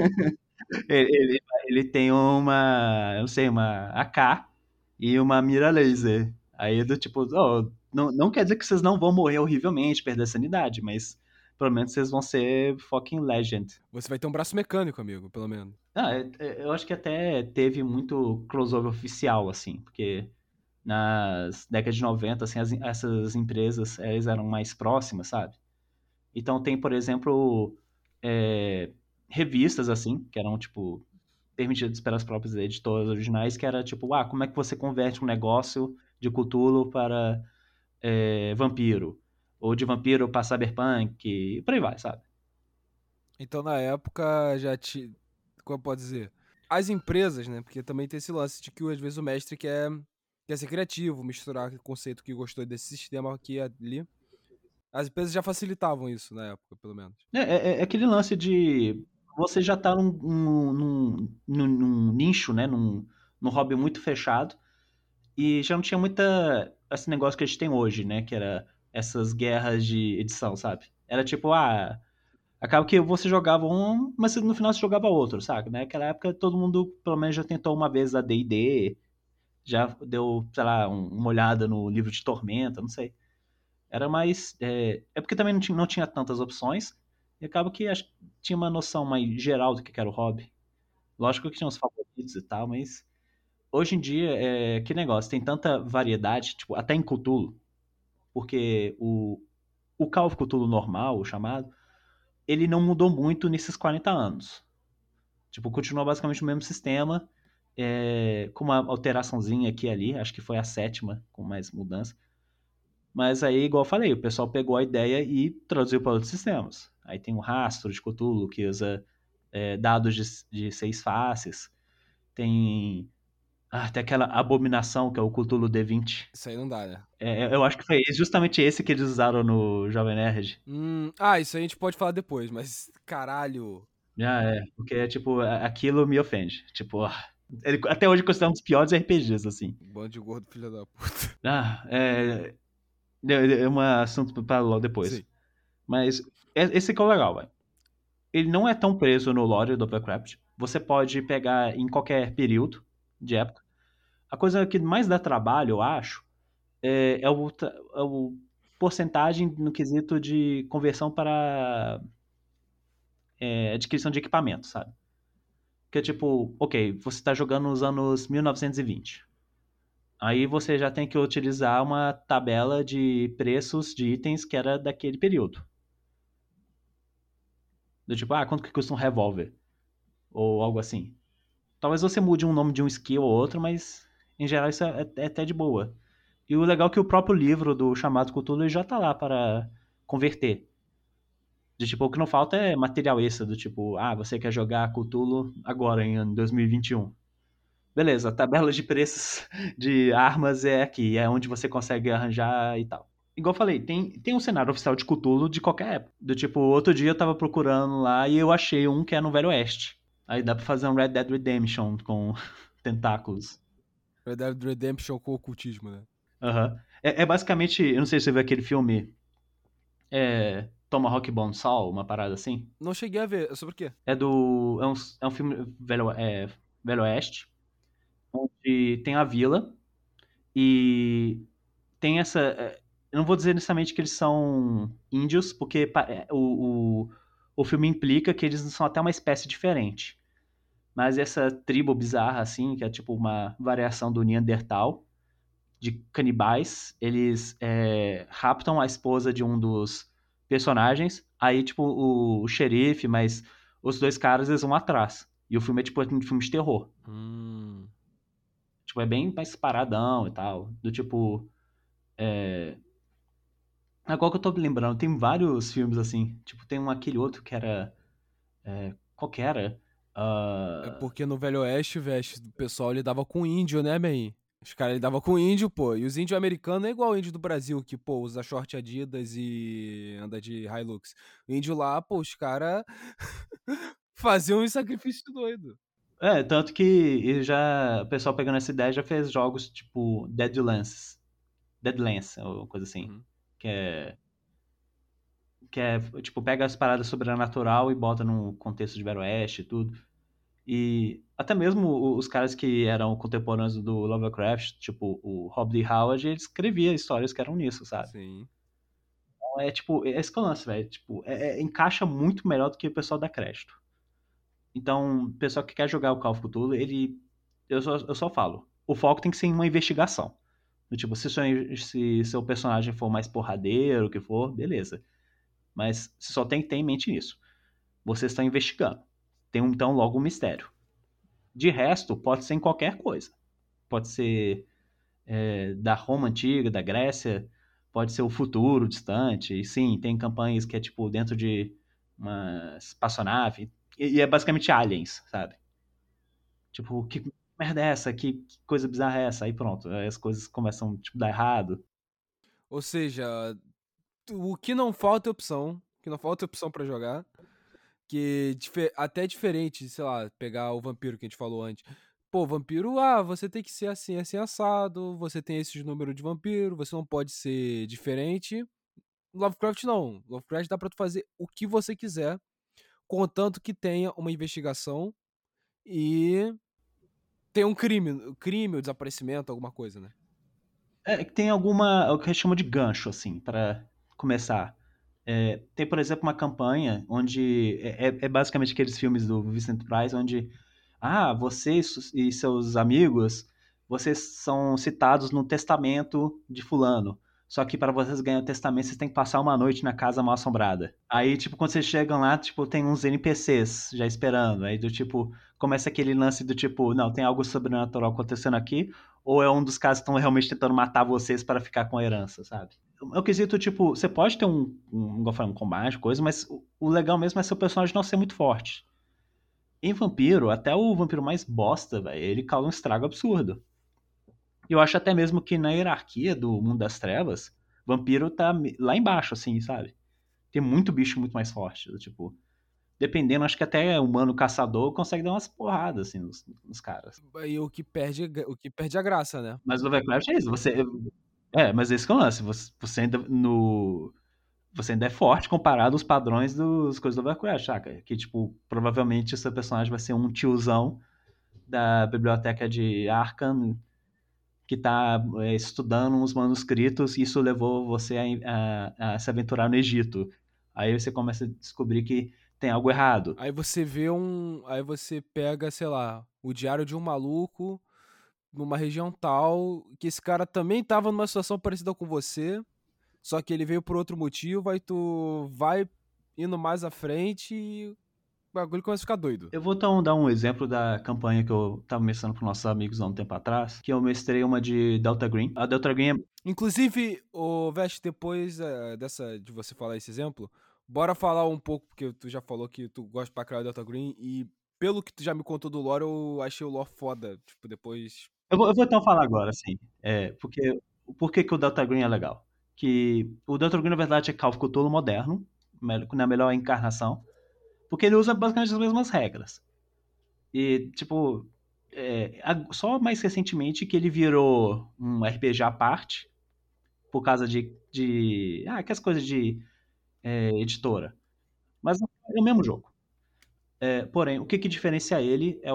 Speaker 3: Ele tem eu não sei, uma AK e uma mira laser. Aí é do tipo, não quer dizer que vocês não vão morrer horrivelmente, perder a sanidade, mas pelo menos vocês vão ser fucking legend.
Speaker 2: Você vai ter um braço mecânico, amigo, pelo menos.
Speaker 3: Eu acho que até teve muito crossover oficial, assim, porque nas décadas de 90, assim, essas empresas, elas eram mais próximas, sabe? Então tem, por exemplo, revistas, assim, que eram, tipo, permitidas pelas próprias editoras originais, que era, tipo, como é que você converte um negócio de Cthulhu para vampiro? Ou de vampiro para cyberpunk, e por aí vai, sabe?
Speaker 2: Então, na época, como pode dizer? As empresas, né? Porque também tem esse lance de que às vezes o mestre quer ser criativo, misturar aquele conceito que gostou desse sistema aqui e ali. As empresas já facilitavam isso na época, pelo menos.
Speaker 3: É aquele lance de você já tá num nicho, né? Num hobby muito fechado. E já não tinha muita esse negócio que a gente tem hoje, né? Que era essas guerras de edição, sabe? Era tipo, acaba que você jogava um, mas no final você jogava outro, sabe? Naquela época todo mundo pelo menos já tentou uma vez a D&D, já deu, sei lá, uma olhada no livro de Tormenta, não sei. Era mais. Porque também não tinha tantas opções. E acaba que tinha uma noção mais geral do que era o hobby. Lógico que tinha os favoritos e tal, mas hoje em dia, que negócio, tem tanta variedade, tipo, até em Cthulhu, porque o Call of Cthulhu normal, o chamado, ele não mudou muito nesses 40 anos. Tipo, continua basicamente o mesmo sistema, com uma alteraçãozinha aqui e ali, acho que foi a sétima, com mais mudança. Mas aí, igual eu falei, o pessoal pegou a ideia e traduziu para outros sistemas. Aí tem o rastro de Cthulhu, que usa dados de 6 faces. Tem aquela abominação que é o Cthulhu D20.
Speaker 2: Isso aí não dá, né?
Speaker 3: Eu acho que foi justamente esse que eles usaram no Jovem Nerd.
Speaker 2: Isso aí a gente pode falar depois, mas caralho.
Speaker 3: Porque, tipo, aquilo me ofende. Tipo, ele até hoje considera um dos piores RPGs, assim.
Speaker 2: Bando de gordo, filho da puta.
Speaker 3: É um assunto para logo depois.
Speaker 2: Sim.
Speaker 3: Mas esse que é o legal, velho. ele não é tão preso no lore do Lovecraft. Você pode pegar em qualquer período de época. A coisa que mais dá trabalho, eu acho, é o porcentagem no quesito de conversão para adquisição de equipamento, sabe? Que é tipo, ok, você está jogando nos anos 1920. Aí você já tem que utilizar uma tabela de preços de itens que era daquele período. Do tipo, quanto que custa um revólver? Ou algo assim. Talvez você mude um nome de um skill ou outro, mas em geral isso é até de boa. E o legal é que o próprio livro do chamado Cthulhu já tá lá para converter. De tipo, o que não falta é material extra, do tipo, você quer jogar Cthulhu agora, em 2021. Beleza, a tabela de preços de armas é aqui, é onde você consegue arranjar e tal. Igual eu falei, tem um cenário oficial de Cthulhu de qualquer época. Do tipo, outro dia eu tava procurando lá e eu achei um que é no Velho Oeste. Aí dá pra fazer um Red Dead Redemption com tentáculos.
Speaker 2: Red Dead Redemption com ocultismo, né?
Speaker 3: Aham. É basicamente, eu não sei se você viu aquele filme, Tomahawk Bone Saul, uma parada assim.
Speaker 2: Não cheguei a ver. É sobre o quê?
Speaker 3: É um filme Velho Oeste, onde tem a vila e tem essa. Eu não vou dizer necessariamente que eles são índios, porque o filme implica que eles são até uma espécie diferente. Mas essa tribo bizarra, assim, que é tipo uma variação do Neandertal, de canibais, eles raptam a esposa de um dos personagens, aí, tipo, o xerife, mas os dois caras, eles vão atrás. E o filme é, tipo, um filme de terror. Tipo, é bem mais paradão e tal. Do tipo. Agora que eu tô me lembrando, tem vários filmes assim. Tipo, tem aquele outro que era. Qual que era?
Speaker 2: É
Speaker 3: Ah,
Speaker 2: porque no Velho Oeste, o pessoal lidava com índio, né, man? Os caras lidavam com índio, pô. E os índios americanos é igual o índio do Brasil, que, pô, usa short Adidas e anda de Hilux. O índio lá, pô, os caras faziam um sacrifício doido.
Speaker 3: tanto que o pessoal pegando essa ideia já fez jogos tipo Deadlands, ou coisa assim.
Speaker 2: Uhum.
Speaker 3: Que é, que é, tipo, pega as paradas sobrenatural e bota num contexto de Velho Oeste e tudo. E até mesmo os caras que eram contemporâneos do Lovecraft, tipo o Rob D. Howard, ele escrevia histórias que eram nisso, sabe?
Speaker 2: Sim.
Speaker 3: Então tipo, esse que é o lance, velho. Tipo, encaixa muito melhor do que o pessoal dá crédito. Então, o pessoal que quer jogar o Call of Cthulhu, eu só falo. O foco tem que ser em uma investigação. Do tipo, se seu personagem for mais porradeiro, o que for, beleza. Mas você só tem que ter em mente isso. Você está investigando. Tem então logo um mistério. De resto, pode ser em qualquer coisa. Pode ser da Roma antiga, da Grécia, pode ser o futuro distante. E sim, tem campanhas que é tipo dentro de uma espaçonave. E é basicamente aliens, sabe? Tipo, que merda é essa? Que coisa bizarra é essa? Aí pronto, aí as coisas começam tipo, dar errado.
Speaker 2: Ou seja, o que não falta é opção. O que não falta é opção pra jogar. Que até diferente, sei lá, pegar o vampiro que a gente falou antes. Pô, vampiro, você tem que ser assim, assim, assado. Você tem esses números de vampiro. Você não pode ser diferente. Lovecraft não. Lovecraft dá pra tu fazer o que você quiser. Contanto que tenha uma investigação e tem um crime ou desaparecimento, alguma coisa, né?
Speaker 3: É que tem alguma, o que a gente chama de gancho, assim, para começar. Tem, por exemplo, uma campanha onde é basicamente aqueles filmes do Vincent Price, onde você e seus amigos, vocês são citados no testamento de fulano. Só que para vocês ganharem o testamento, vocês têm que passar uma noite na casa mal assombrada. Aí, tipo, quando vocês chegam lá, tipo, tem uns NPCs já esperando. Aí, do tipo, começa aquele lance do tipo, não, tem algo sobrenatural acontecendo aqui, ou é um dos caras que estão realmente tentando matar vocês para ficar com a herança, sabe? É um quesito, tipo, você pode ter igual eu falei, um combate, coisa, mas o legal mesmo é seu personagem não ser muito forte. Em vampiro, até o vampiro mais bosta, velho, ele causa um estrago absurdo. E eu acho até mesmo que na hierarquia do mundo das trevas, vampiro tá lá embaixo, assim, sabe? Tem muito bicho muito mais forte. Tipo, dependendo, acho que até humano caçador consegue dar umas porradas, assim, nos caras.
Speaker 2: E o que perde a graça, né?
Speaker 3: Mas o Lovecraft é isso. Mas esse que é o lance. Você ainda no. você ainda é forte comparado aos padrões dos coisas do Lovecraft, saca? Que, tipo, provavelmente o seu personagem vai ser um tiozão da biblioteca de Arkham que tá estudando uns manuscritos e isso levou você a se aventurar no Egito. Aí você começa a descobrir que tem algo errado.
Speaker 2: Aí você vê um. Aí você pega, sei lá, o diário de um maluco numa região tal, que esse cara também tava numa situação parecida com você, só que ele veio por outro motivo, aí tu vai indo mais à frente e o bagulho começa a ficar doido.
Speaker 3: Eu vou então dar um exemplo da campanha que eu tava mestrando com nossos amigos há um tempo atrás, que eu mestrei uma de Delta Green. A Delta Green é
Speaker 2: Inclusive, o Vest, depois dessa de você falar esse exemplo, bora falar um pouco, porque tu já falou que tu gosta pra caralho do Delta Green, e pelo que tu já me contou do lore, eu achei o lore foda. Tipo, depois.
Speaker 3: Eu vou então falar agora, assim. Porque por que que o Delta Green é legal? Que o Delta Green, na verdade, é Call of Cthulhu moderno, na melhor encarnação, porque ele usa basicamente as mesmas regras. E, tipo, só mais recentemente que ele virou um RPG à parte, por causa que as coisas de editora. Mas é o mesmo jogo. Porém, o que que diferencia ele é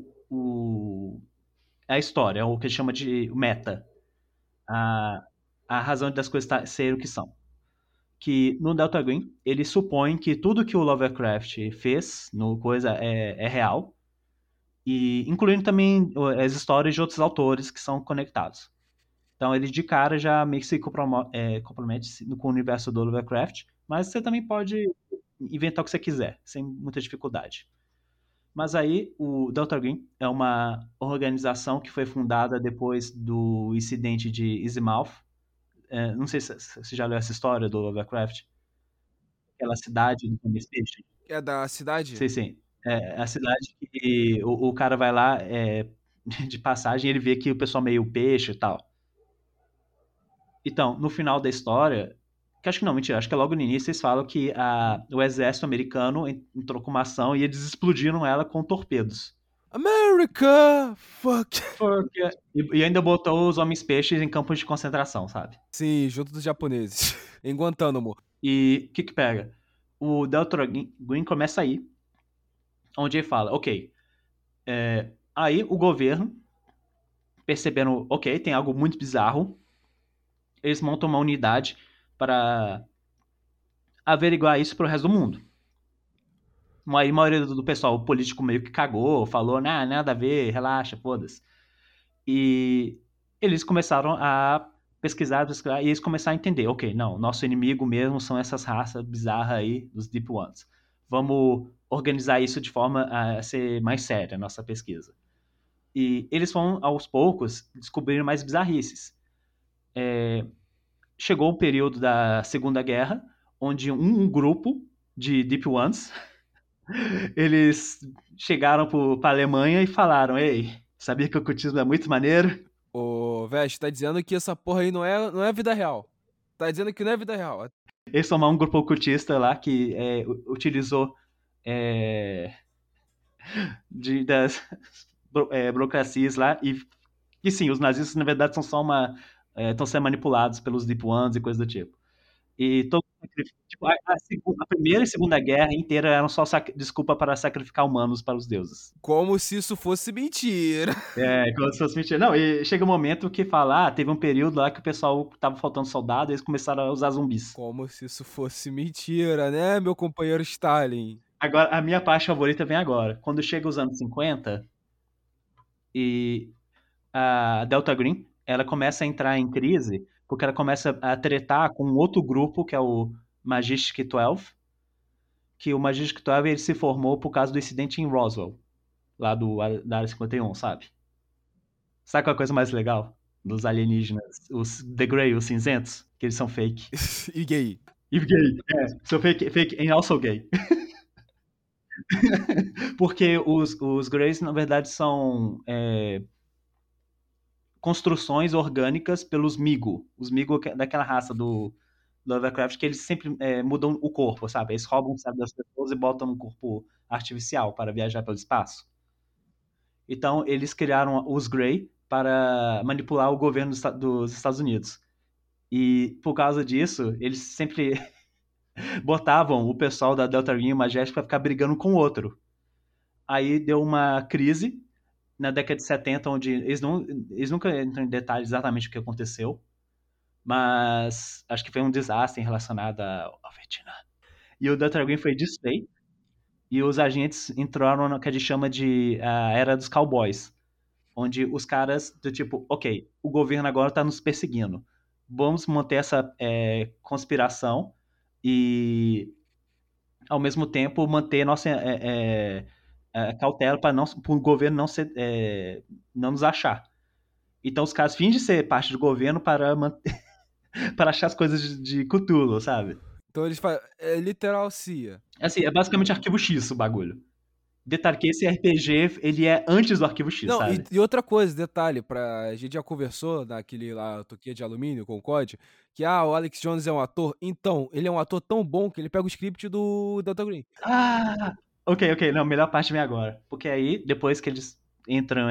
Speaker 3: é a história, é o que ele chama de meta. A, a razão das coisas serem o que são. Que no Delta Green, ele supõe que tudo que o Lovecraft fez no coisa é real, e incluindo também as histórias de outros autores que são conectados. Então ele de cara já meio que se compromete com o universo do Lovecraft, mas você também pode inventar o que você quiser, sem muita dificuldade. Mas aí o Delta Green é uma organização que foi fundada depois do incidente de Exmouth. Não sei se você já leu essa história do Lovecraft, aquela cidade do Peixe.
Speaker 2: É da cidade?
Speaker 3: Sim, sim. É a cidade que o cara vai lá de passagem e ele vê que o pessoal meio peixe e tal. Então, no final da história, que acho que não, mentira, acho que é logo no início eles falam que o exército americano entrou com uma ação e eles explodiram ela com torpedos.
Speaker 2: America! Fuck!
Speaker 3: E ainda botou os homens peixes em campos de concentração, sabe?
Speaker 2: Sim, junto dos japoneses. Em Guantánamo.
Speaker 3: E o que que pega? O Delta Green começa aí, onde ele fala, ok, aí o governo, percebendo, ok, tem algo muito bizarro, eles montam uma unidade para averiguar isso pro resto do mundo. Aí a maioria do pessoal o político meio que cagou, falou, nah, nada a ver, relaxa, foda-se. E eles começaram a pesquisar, e eles começaram a entender, ok, não, nosso inimigo mesmo são essas raças bizarras aí, dos Deep Ones. Vamos organizar isso de forma a ser mais séria, a nossa pesquisa. E eles vão, aos poucos, descobrindo mais bizarrices. Chegou o período da Segunda Guerra, onde um grupo de Deep Ones, eles chegaram pra Alemanha e falaram, ei, sabia que o ocultismo é muito maneiro?
Speaker 2: Ô, Vest, tá dizendo que essa porra aí não é vida real. Tá dizendo que não é vida real.
Speaker 3: Eles formaram um grupo ocultista lá que utilizou é, das burocracias lá e sim, os nazistas na verdade são só estão sendo manipulados pelos Deep Ones e coisas do tipo. E todo tipo, a Primeira e Segunda Guerra inteira eram só desculpa para sacrificar humanos para os deuses.
Speaker 2: Como se isso fosse mentira.
Speaker 3: Como se fosse mentira. Não, e chega um momento que fala, teve um período lá que o pessoal tava faltando soldado e eles começaram a usar zumbis.
Speaker 2: Como se isso fosse mentira, né, meu companheiro Stalin?
Speaker 3: Agora, a minha parte favorita vem agora. Quando chega os anos 50 e a Delta Green, ela começa a entrar em crise porque ela começa a tretar com um outro grupo, que é o Majestic 12, que o Majestic 12 ele se formou por causa do incidente em Roswell, lá da Área 51, sabe? Sabe qual é a coisa mais legal dos alienígenas? Os The Grey, os cinzentos, que eles são fake.
Speaker 2: E gay.
Speaker 3: E gay, são fake and also gay. Porque os Greys, na verdade, são construções orgânicas pelos Migo. Os Migo daquela raça do Lovecraft, que eles sempre mudam o corpo, sabe? Eles roubam o cérebro das pessoas e botam um corpo artificial para viajar pelo espaço. Então, eles criaram os Grey para manipular o governo dos Estados Unidos. E, por causa disso, eles sempre botavam o pessoal da Delta Green e Majestic pra ficar brigando com o outro. Aí deu uma crise na década de 70, onde eles nunca entram em detalhes exatamente o que aconteceu, mas acho que foi um desastre relacionado ao Vietnã. E o Delta Green foi desfeito, e os agentes entraram no que a gente chama de a era dos cowboys, onde os caras do tipo, ok, o governo agora está nos perseguindo, vamos manter essa conspiração e ao mesmo tempo manter nossa cautela para o governo não nos achar. Então os caras fingem ser parte do governo para para achar as coisas de Cthulhu, sabe?
Speaker 2: Então eles fazem. É literal CIA.
Speaker 3: Assim, é basicamente arquivo X o bagulho. Detalhe que esse RPG, ele é antes do arquivo X,
Speaker 2: Não,
Speaker 3: sabe?
Speaker 2: e outra coisa, detalhe, a gente já conversou naquele lá, Toquinha de Alumínio, com o COD, que o Alex Jones é um ator. Então, ele é um ator tão bom que ele pega o script do Delta Green.
Speaker 3: Ah! Ok, não, melhor parte vem agora. Porque aí, depois que eles entram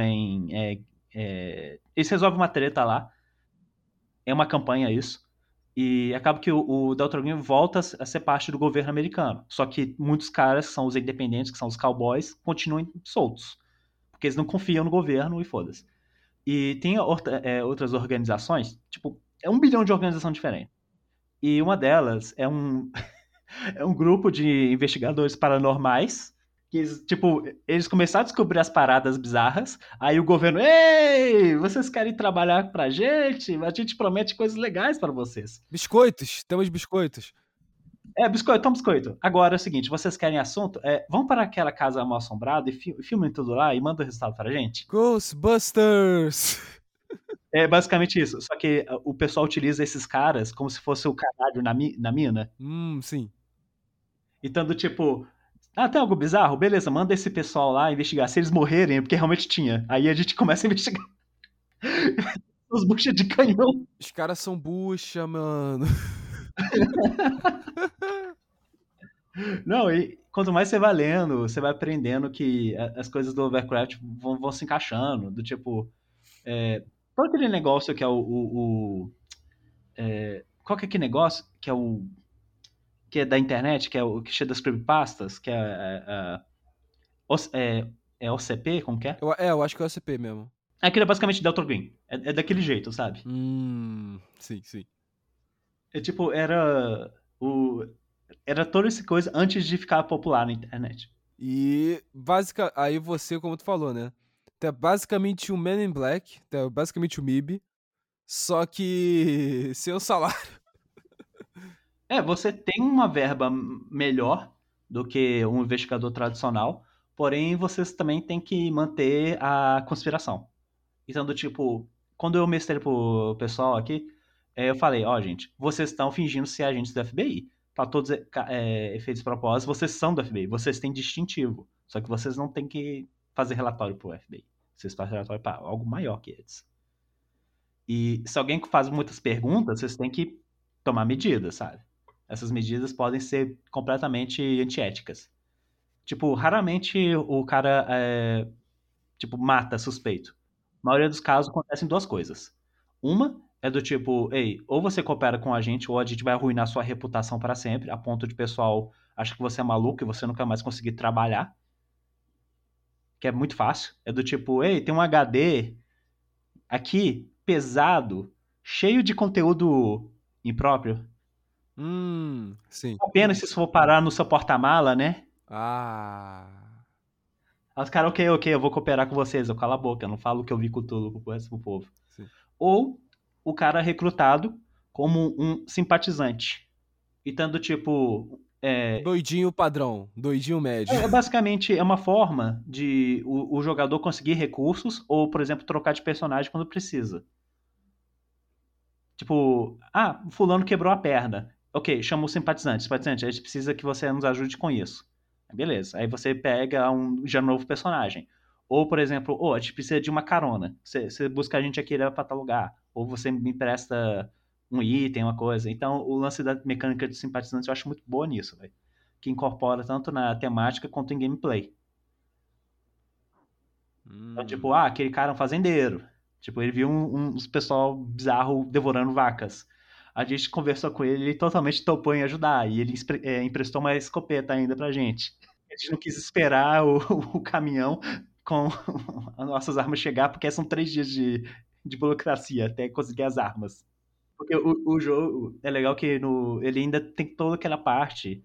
Speaker 3: eles resolvem uma treta lá. É uma campanha isso. E acaba que o Delta Green volta a ser parte do governo americano. Só que muitos caras, que são os independentes, que são os cowboys, continuam soltos. Porque eles não confiam no governo e foda-se. E tem outras organizações, tipo, é 1 bilhão de organizações diferentes. E uma delas é um grupo de investigadores paranormais que eles começaram a descobrir as paradas bizarras, aí o governo, ei, vocês querem trabalhar pra gente? A gente promete coisas legais para vocês.
Speaker 2: Biscoitos, temos biscoitos.
Speaker 3: Biscoito, toma biscoito. Agora é o seguinte, vocês querem assunto? Vamos para aquela casa mal assombrada e filmem tudo lá e mandem o resultado pra gente?
Speaker 2: Ghostbusters!
Speaker 3: É basicamente isso. Só que o pessoal utiliza esses caras como se fosse o caralho na mina.
Speaker 2: Sim.
Speaker 3: Então, do tipo, tem algo bizarro? Beleza, manda esse pessoal lá investigar. Se eles morrerem, é porque realmente tinha. Aí a gente começa a investigar os buchas de canhão.
Speaker 2: Os caras são bucha, mano.
Speaker 3: Não, e quanto mais você vai lendo, você vai aprendendo que as coisas do Lovecraft vão se encaixando. Do tipo, todo aquele negócio que é qual que é aquele negócio que é que é da internet, que é o que cheia das creepypastas, que é OCP, como que é?
Speaker 2: Eu acho que é o SCP mesmo.
Speaker 3: Aquilo é basicamente Delta Green. É daquele jeito, sabe?
Speaker 2: Sim.
Speaker 3: É tipo, era toda essa coisa antes de ficar popular na internet.
Speaker 2: E aí você, como tu falou, né? Tu é basicamente um Man in Black, tu é basicamente um MIB, só que sem o salário.
Speaker 3: Você tem uma verba melhor do que um investigador tradicional, porém vocês também têm que manter a conspiração. Então, do tipo, quando eu mestrei pro pessoal aqui, eu falei, gente, vocês estão fingindo ser agentes do FBI. Para todos efeitos propósitos, vocês são do FBI, vocês têm distintivo. Só que vocês não têm que fazer relatório pro FBI. Vocês fazem relatório para algo maior que eles. E se alguém faz muitas perguntas, vocês têm que tomar medidas, sabe? Essas medidas podem ser completamente antiéticas. Tipo, raramente o cara mata suspeito. Na maioria dos casos acontecem duas coisas. Uma é do tipo, ei, ou você coopera com a gente, ou a gente vai arruinar sua reputação para sempre, a ponto de o pessoal achar que você é maluco e você nunca mais conseguir trabalhar. Que é muito fácil. É do tipo, ei, tem um HD aqui, pesado, cheio de conteúdo impróprio.
Speaker 2: Sim.
Speaker 3: Apenas se isso for parar no seu porta-mala, né? Aí os caras, ok, eu vou cooperar com vocês. Eu calo a boca, eu não falo o que eu vi com tudo pro resto do povo.
Speaker 2: Sim.
Speaker 3: Ou o cara é recrutado como um simpatizante. E tanto tipo.
Speaker 2: Doidinho padrão, doidinho médio.
Speaker 3: Basicamente é uma forma de o jogador conseguir recursos ou, por exemplo, trocar de personagem quando precisa. Tipo, fulano quebrou a perna. Ok, chama o simpatizante. Simpatizante, a gente precisa que você nos ajude com isso. Beleza. Aí você pega já novo personagem. Ou, por exemplo, a gente precisa de uma carona. Você busca a gente aqui para tal lugar. Ou você me empresta um item, uma coisa. Então, o lance da mecânica de simpatizantes eu acho muito boa nisso, velho. Que incorpora tanto na temática quanto em gameplay. Então, tipo, aquele cara é um fazendeiro. Tipo, ele viu uns pessoal bizarro devorando vacas. A gente conversou com ele, ele totalmente topou em ajudar. E ele emprestou uma escopeta ainda pra gente. A gente não quis esperar o caminhão com as nossas armas chegar, porque são 3 dias de burocracia até conseguir as armas. Porque o jogo é legal que ele ainda tem toda aquela parte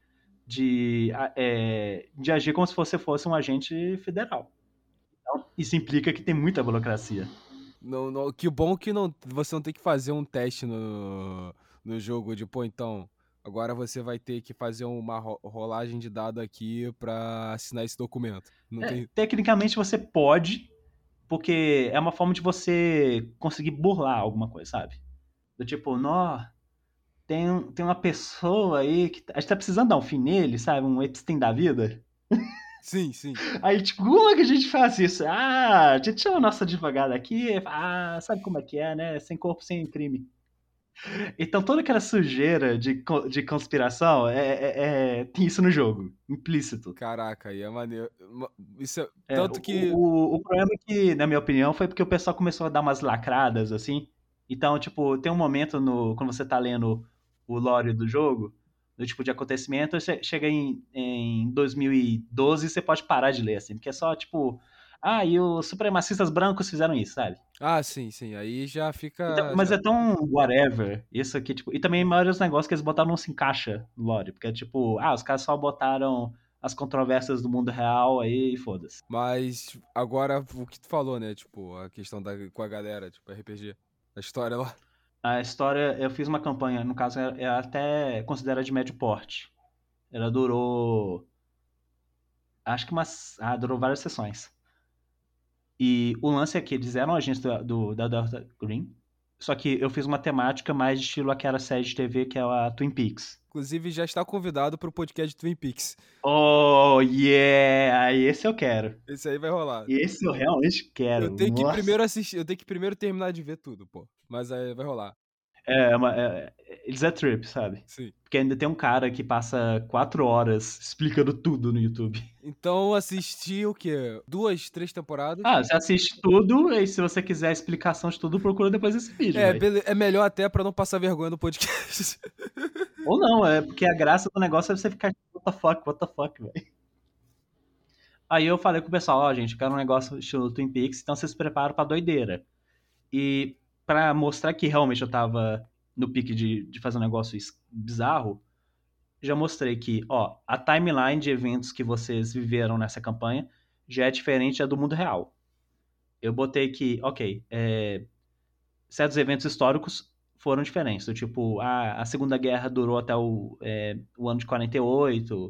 Speaker 3: de agir como se você fosse um agente federal. Então, isso implica que tem muita burocracia.
Speaker 2: Não, que bom que você não tem que fazer um teste no jogo de, pô, então, agora você vai ter que fazer uma rolagem de dado aqui pra assinar esse documento. Não tem.
Speaker 3: Tecnicamente você pode, porque é uma forma de você conseguir burlar alguma coisa, sabe? Do tipo, nó, tem uma pessoa aí que a gente tá precisando dar um fim nele, sabe? Um Epstein da vida.
Speaker 2: Sim, sim.
Speaker 3: Aí, tipo, como é que a gente faz isso? Ah, a gente chama o nosso advogado aqui, sabe como é que é, né? Sem corpo, sem crime. Então toda aquela sujeira de conspiração tem isso no jogo, implícito.
Speaker 2: Caraca, aí é maneiro. Isso é.
Speaker 3: É,
Speaker 2: Tanto que.
Speaker 3: o problema é que, na minha opinião, foi porque o pessoal começou a dar umas lacradas, assim. Então, tipo, tem um momento quando você tá lendo o lore do jogo, do tipo de acontecimento, chega em 2012 você pode parar de ler, assim, porque é só, tipo, e os supremacistas brancos fizeram isso, sabe?
Speaker 2: Ah, sim, sim. Aí já
Speaker 3: Então,
Speaker 2: fica.
Speaker 3: mas é tão whatever, isso aqui, tipo, e também a maioria dos negócios que eles botaram não se encaixa no lore, porque é tipo, os caras só botaram as controvérsias do mundo real aí e foda-se.
Speaker 2: Mas agora o que tu falou, né? Tipo, a questão com a galera, tipo, RPG. A história lá.
Speaker 3: A história, eu fiz uma campanha, no caso, é até considerada de médio porte. Ela durou, acho que durou várias sessões. E o lance é que eles eram agentes da Delta Green, só que eu fiz uma temática mais estilo aquela série de TV que é a Twin Peaks.
Speaker 2: Inclusive, já está convidado pro podcast Twin Peaks.
Speaker 3: Oh, yeah! Esse eu quero.
Speaker 2: Esse aí vai rolar.
Speaker 3: Esse eu realmente quero.
Speaker 2: Eu tenho que
Speaker 3: Nossa.
Speaker 2: primeiro assistir, eu tenho que primeiro terminar de ver tudo, pô. Mas aí vai rolar.
Speaker 3: Eles é trip, sabe?
Speaker 2: Sim.
Speaker 3: Porque ainda tem um cara que passa 4 horas explicando tudo no YouTube.
Speaker 2: Então assisti o quê? 2, 3 temporadas?
Speaker 3: Você assiste tudo, e se você quiser a explicação de tudo, procura depois desse vídeo, velho.
Speaker 2: É melhor até pra não passar vergonha no podcast.
Speaker 3: Ou não, é porque a graça do negócio é você ficar what the fuck, velho. Aí eu falei com o pessoal, gente, eu quero um negócio estilo Twin Peaks, então vocês se preparam pra doideira. E pra mostrar que realmente eu tava no pique de fazer um negócio bizarro, já mostrei que, a timeline de eventos que vocês viveram nessa campanha já é diferente da do mundo real. Eu botei que, ok, certos eventos históricos foram diferentes. Do tipo, a Segunda Guerra durou até o ano de 48,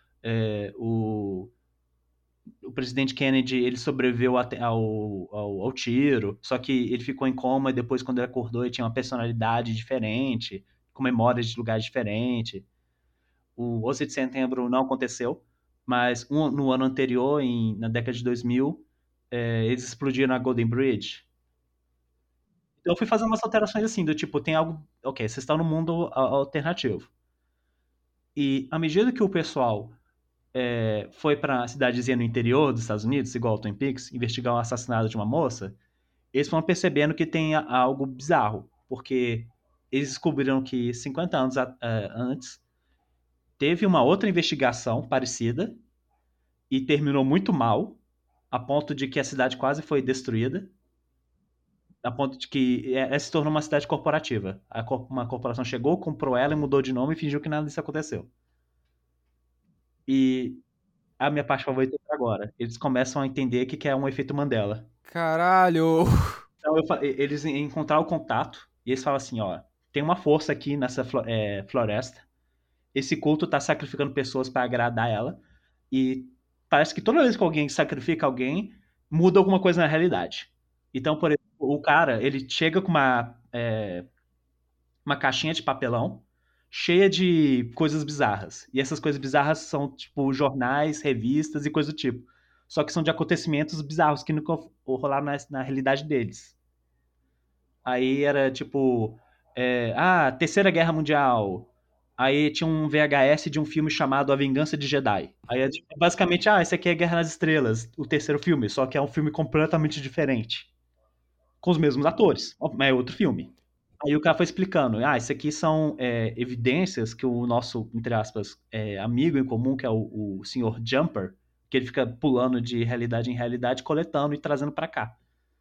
Speaker 3: o presidente Kennedy ele sobreviveu ao tiro, só que ele ficou em coma e depois, quando ele acordou, ele tinha uma personalidade diferente, com memórias de lugares diferentes. O 11 de setembro não aconteceu, mas no ano anterior, na década de 2000, eles explodiram a Golden Bridge. Então eu fui fazendo umas alterações assim, do tipo, tem algo. Ok, vocês estão no mundo alternativo. E à medida que o pessoal foi pra cidadezinha no interior dos Estados Unidos, igual o Twin Peaks, investigar o assassinato de uma moça, eles foram percebendo que tem algo bizarro. Porque eles descobriram que 50 anos antes teve uma outra investigação parecida e terminou muito mal, a ponto de que a cidade quase foi destruída, a ponto de que ela se tornou uma cidade corporativa. Uma corporação chegou, comprou ela e mudou de nome e fingiu que nada disso aconteceu. E a minha parte favorita é agora. Eles começam a entender que é um efeito Mandela.
Speaker 2: Caralho!
Speaker 3: Então eles encontraram o contato e eles falam assim, tem uma força aqui nessa floresta. Esse culto tá sacrificando pessoas para agradar ela. E parece que toda vez que alguém sacrifica alguém, muda alguma coisa na realidade. Então, por exemplo, o cara, ele chega com uma caixinha de papelão cheia de coisas bizarras. E essas coisas bizarras são, tipo, jornais, revistas e coisa do tipo. Só que são de acontecimentos bizarros que nunca rolaram na realidade deles. Aí era, tipo, Terceira Guerra Mundial. Aí tinha um VHS de um filme chamado A Vingança de Jedi. Aí é basicamente, esse aqui é Guerra nas Estrelas, o terceiro filme, só que é um filme completamente diferente. Com os mesmos atores, mas é outro filme. Aí o cara foi explicando, isso aqui são evidências que o nosso, entre aspas, amigo em comum, que é o senhor Jumper, que ele fica pulando de realidade em realidade, coletando e trazendo pra cá.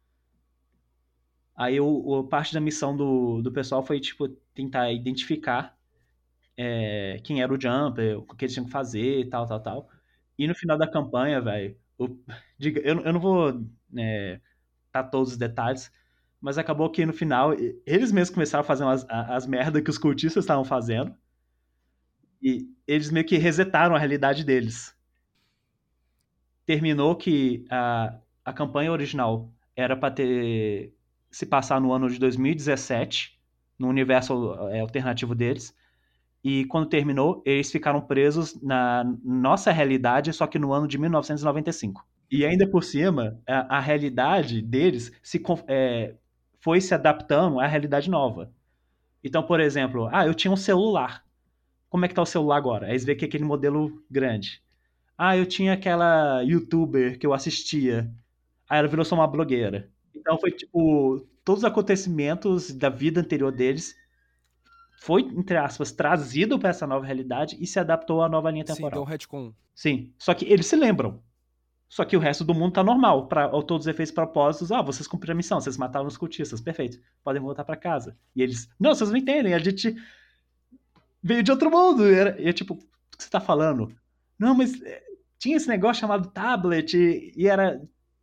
Speaker 3: Aí parte da missão do pessoal foi, tipo, tentar identificar quem era o Jumper, o que eles tinham que fazer e tal, tal, tal. E no final da campanha, velho, eu não vou tá todos os detalhes, mas acabou que no final eles mesmos começaram a fazer as merdas que os cultistas estavam fazendo e eles meio que resetaram a realidade deles. Terminou que a campanha original era para ter se passar no ano de 2017, no universo alternativo deles. E quando terminou, eles ficaram presos na nossa realidade, só que no ano de 1995. E ainda por cima, a realidade deles foi se adaptando à realidade nova. Então, por exemplo, eu tinha um celular. Como é que tá o celular agora? Aí você vê que é aquele modelo grande. Eu tinha aquela youtuber que eu assistia. Ela virou só uma blogueira. Então foi tipo, todos os acontecimentos da vida anterior deles foi, entre aspas, trazido para essa nova realidade e se adaptou à nova linha
Speaker 2: Sim, deu um
Speaker 3: temporal.
Speaker 2: retcon.
Speaker 3: Sim, só que eles se lembram. Só que o resto do mundo tá normal, para todos os efeitos propósitos. Vocês cumpriram a missão, vocês mataram os cultistas, perfeito. Podem voltar para casa. E eles, não, vocês não entendem, a gente veio de outro mundo. E é tipo, o que você tá falando? Não, mas tinha esse negócio chamado tablet e era.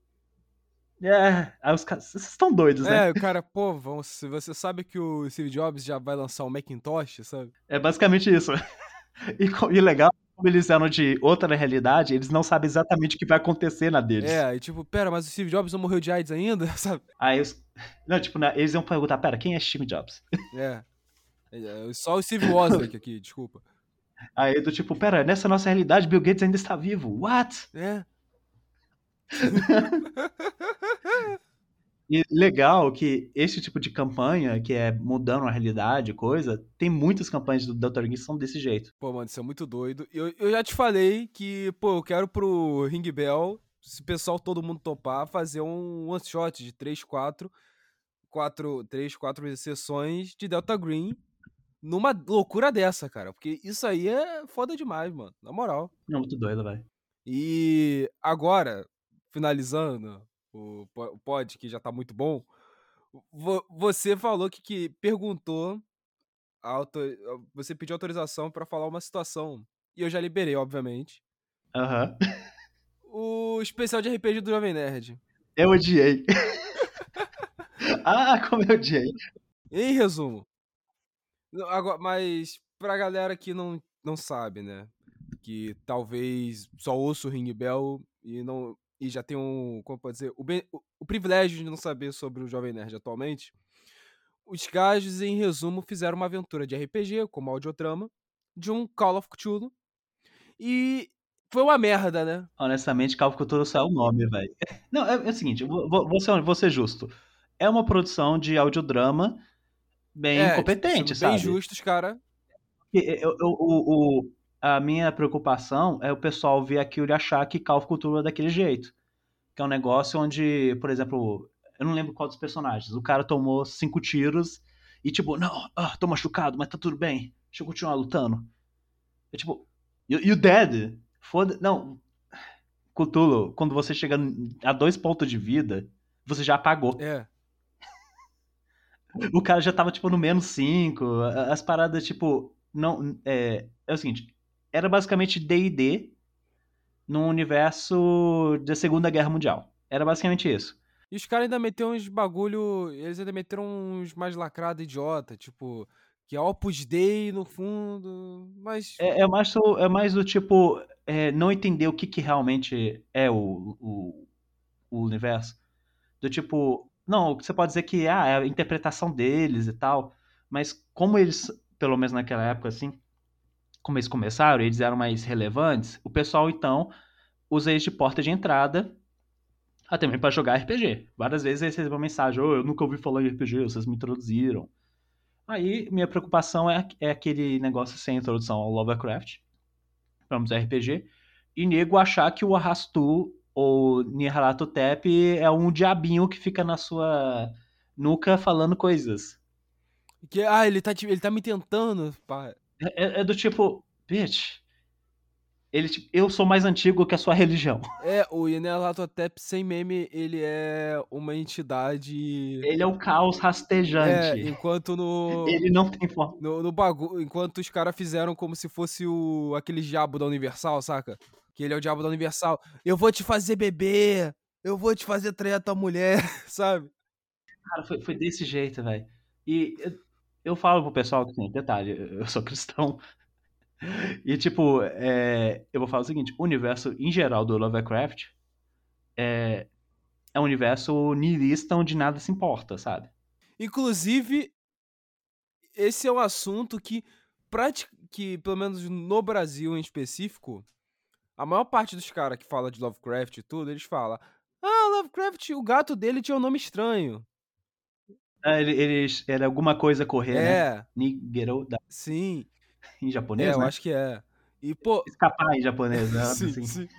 Speaker 3: Aí os caras, vocês estão doidos, né?
Speaker 2: O cara, pô, você sabe que o Steve Jobs já vai lançar um Macintosh, sabe?
Speaker 3: É basicamente isso. E legal, como eles eram de outra realidade, eles não sabem exatamente o que vai acontecer na deles.
Speaker 2: E tipo, pera, mas o Steve Jobs não morreu de AIDS ainda, sabe?
Speaker 3: Aí não, tipo, eles iam perguntar, pera, quem é Steve Jobs?
Speaker 2: Só o Steve Wozniak aqui, desculpa.
Speaker 3: Aí do tipo, pera, nessa nossa realidade Bill Gates ainda está vivo. What? E legal que esse tipo de campanha, que é mudando a realidade, coisa, tem muitas campanhas do Dr. Geek que são desse jeito.
Speaker 2: Pô, mano, isso é muito doido. Eu já te falei que, pô, eu quero pro Ring Bell, se o pessoal, todo mundo topar, fazer um one shot de 3-4 sessões de Delta Green numa loucura dessa, cara. Porque isso aí é foda demais, mano. Na moral.
Speaker 3: Não, muito doido, velho.
Speaker 2: E agora, finalizando o pod, que já tá muito bom, você falou que perguntou, você pediu autorização pra falar uma situação. E eu já liberei, obviamente.
Speaker 3: Aham.
Speaker 2: O especial de RPG do Jovem Nerd.
Speaker 3: Eu odiei. Como eu odiei.
Speaker 2: Em resumo. Agora, mas pra galera que não sabe, né? Que talvez só ouça o Ring Bell e já tem como pode dizer, o privilégio de não saber sobre o Jovem Nerd atualmente. Os gajos, em resumo, fizeram uma aventura de RPG, como audiodrama, de um Call of Cthulhu. E foi uma merda, né?
Speaker 3: Honestamente, Call of Cthulhu só é o nome, velho. Não, é o seguinte, vou ser justo. É uma produção de audiodrama bem competente,
Speaker 2: sendo bem
Speaker 3: sabe?
Speaker 2: justos, cara.
Speaker 3: A minha preocupação é o pessoal ver aquilo e achar que Call of Cthulhu é daquele jeito. Que é um negócio onde, por exemplo, eu não lembro qual dos personagens. O cara tomou 5 tiros e tipo, não, tô machucado, mas tá tudo bem. Deixa eu continuar lutando. É tipo, you dead? Foda. Não. Cthulhu, quando você chega a 2 pontos de vida, você já apagou. O cara já tava, tipo, no -5. As paradas, tipo, não. É o seguinte, era basicamente D&D num universo da Segunda Guerra Mundial. Era basicamente isso.
Speaker 2: E os caras ainda meteram uns bagulho. Eles ainda meteram uns mais lacrados idiota, tipo, que é Opus Dei no fundo. Mas.
Speaker 3: É mais do tipo, não entender o que realmente é o universo. Do tipo, não, você pode dizer que é a interpretação deles e tal, mas como eles, pelo menos naquela época, assim, como eles começaram, eles eram mais relevantes, o pessoal então usa eles de porta de entrada até mesmo para jogar RPG. Várias vezes eles recebem uma mensagem: eu nunca ouvi falar em RPG, vocês me introduziram. Aí minha preocupação é aquele negócio sem introdução ao Lovecraft, vamos RPG, e nego achar que o Arrastu ou Nyarlathotep é um diabinho que fica na sua nuca falando coisas.
Speaker 2: Que, ele tá me tentando, pá.
Speaker 3: É do tipo, bitch, eu sou mais antigo que a sua religião.
Speaker 2: O Nyarlathotep sem meme, ele é uma entidade.
Speaker 3: Ele é o caos rastejante.
Speaker 2: Enquanto
Speaker 3: Ele não tem forma.
Speaker 2: no bagulho, enquanto os caras fizeram como se fosse aquele diabo da Universal, saca? Que ele é o diabo da Universal. Eu vou te fazer beber, eu vou te fazer trair a tua mulher, sabe?
Speaker 3: Cara, foi desse jeito, velho. E eu falo pro pessoal que tem detalhe, eu sou cristão. E tipo, eu vou falar o seguinte: o universo em geral do Lovecraft é um universo nihilista onde nada se importa, sabe?
Speaker 2: Inclusive, esse é um assunto que, pelo menos no Brasil em específico, a maior parte dos caras que fala de Lovecraft e tudo, eles falam: Lovecraft, o gato dele tinha um nome estranho.
Speaker 3: Era alguma coisa correr, né? Nigero
Speaker 2: Sim.
Speaker 3: em japonês,
Speaker 2: Eu
Speaker 3: né?
Speaker 2: acho que é. E, pô.
Speaker 3: Escapar em japonês, né?
Speaker 2: Sim,
Speaker 3: Assim.
Speaker 2: sim.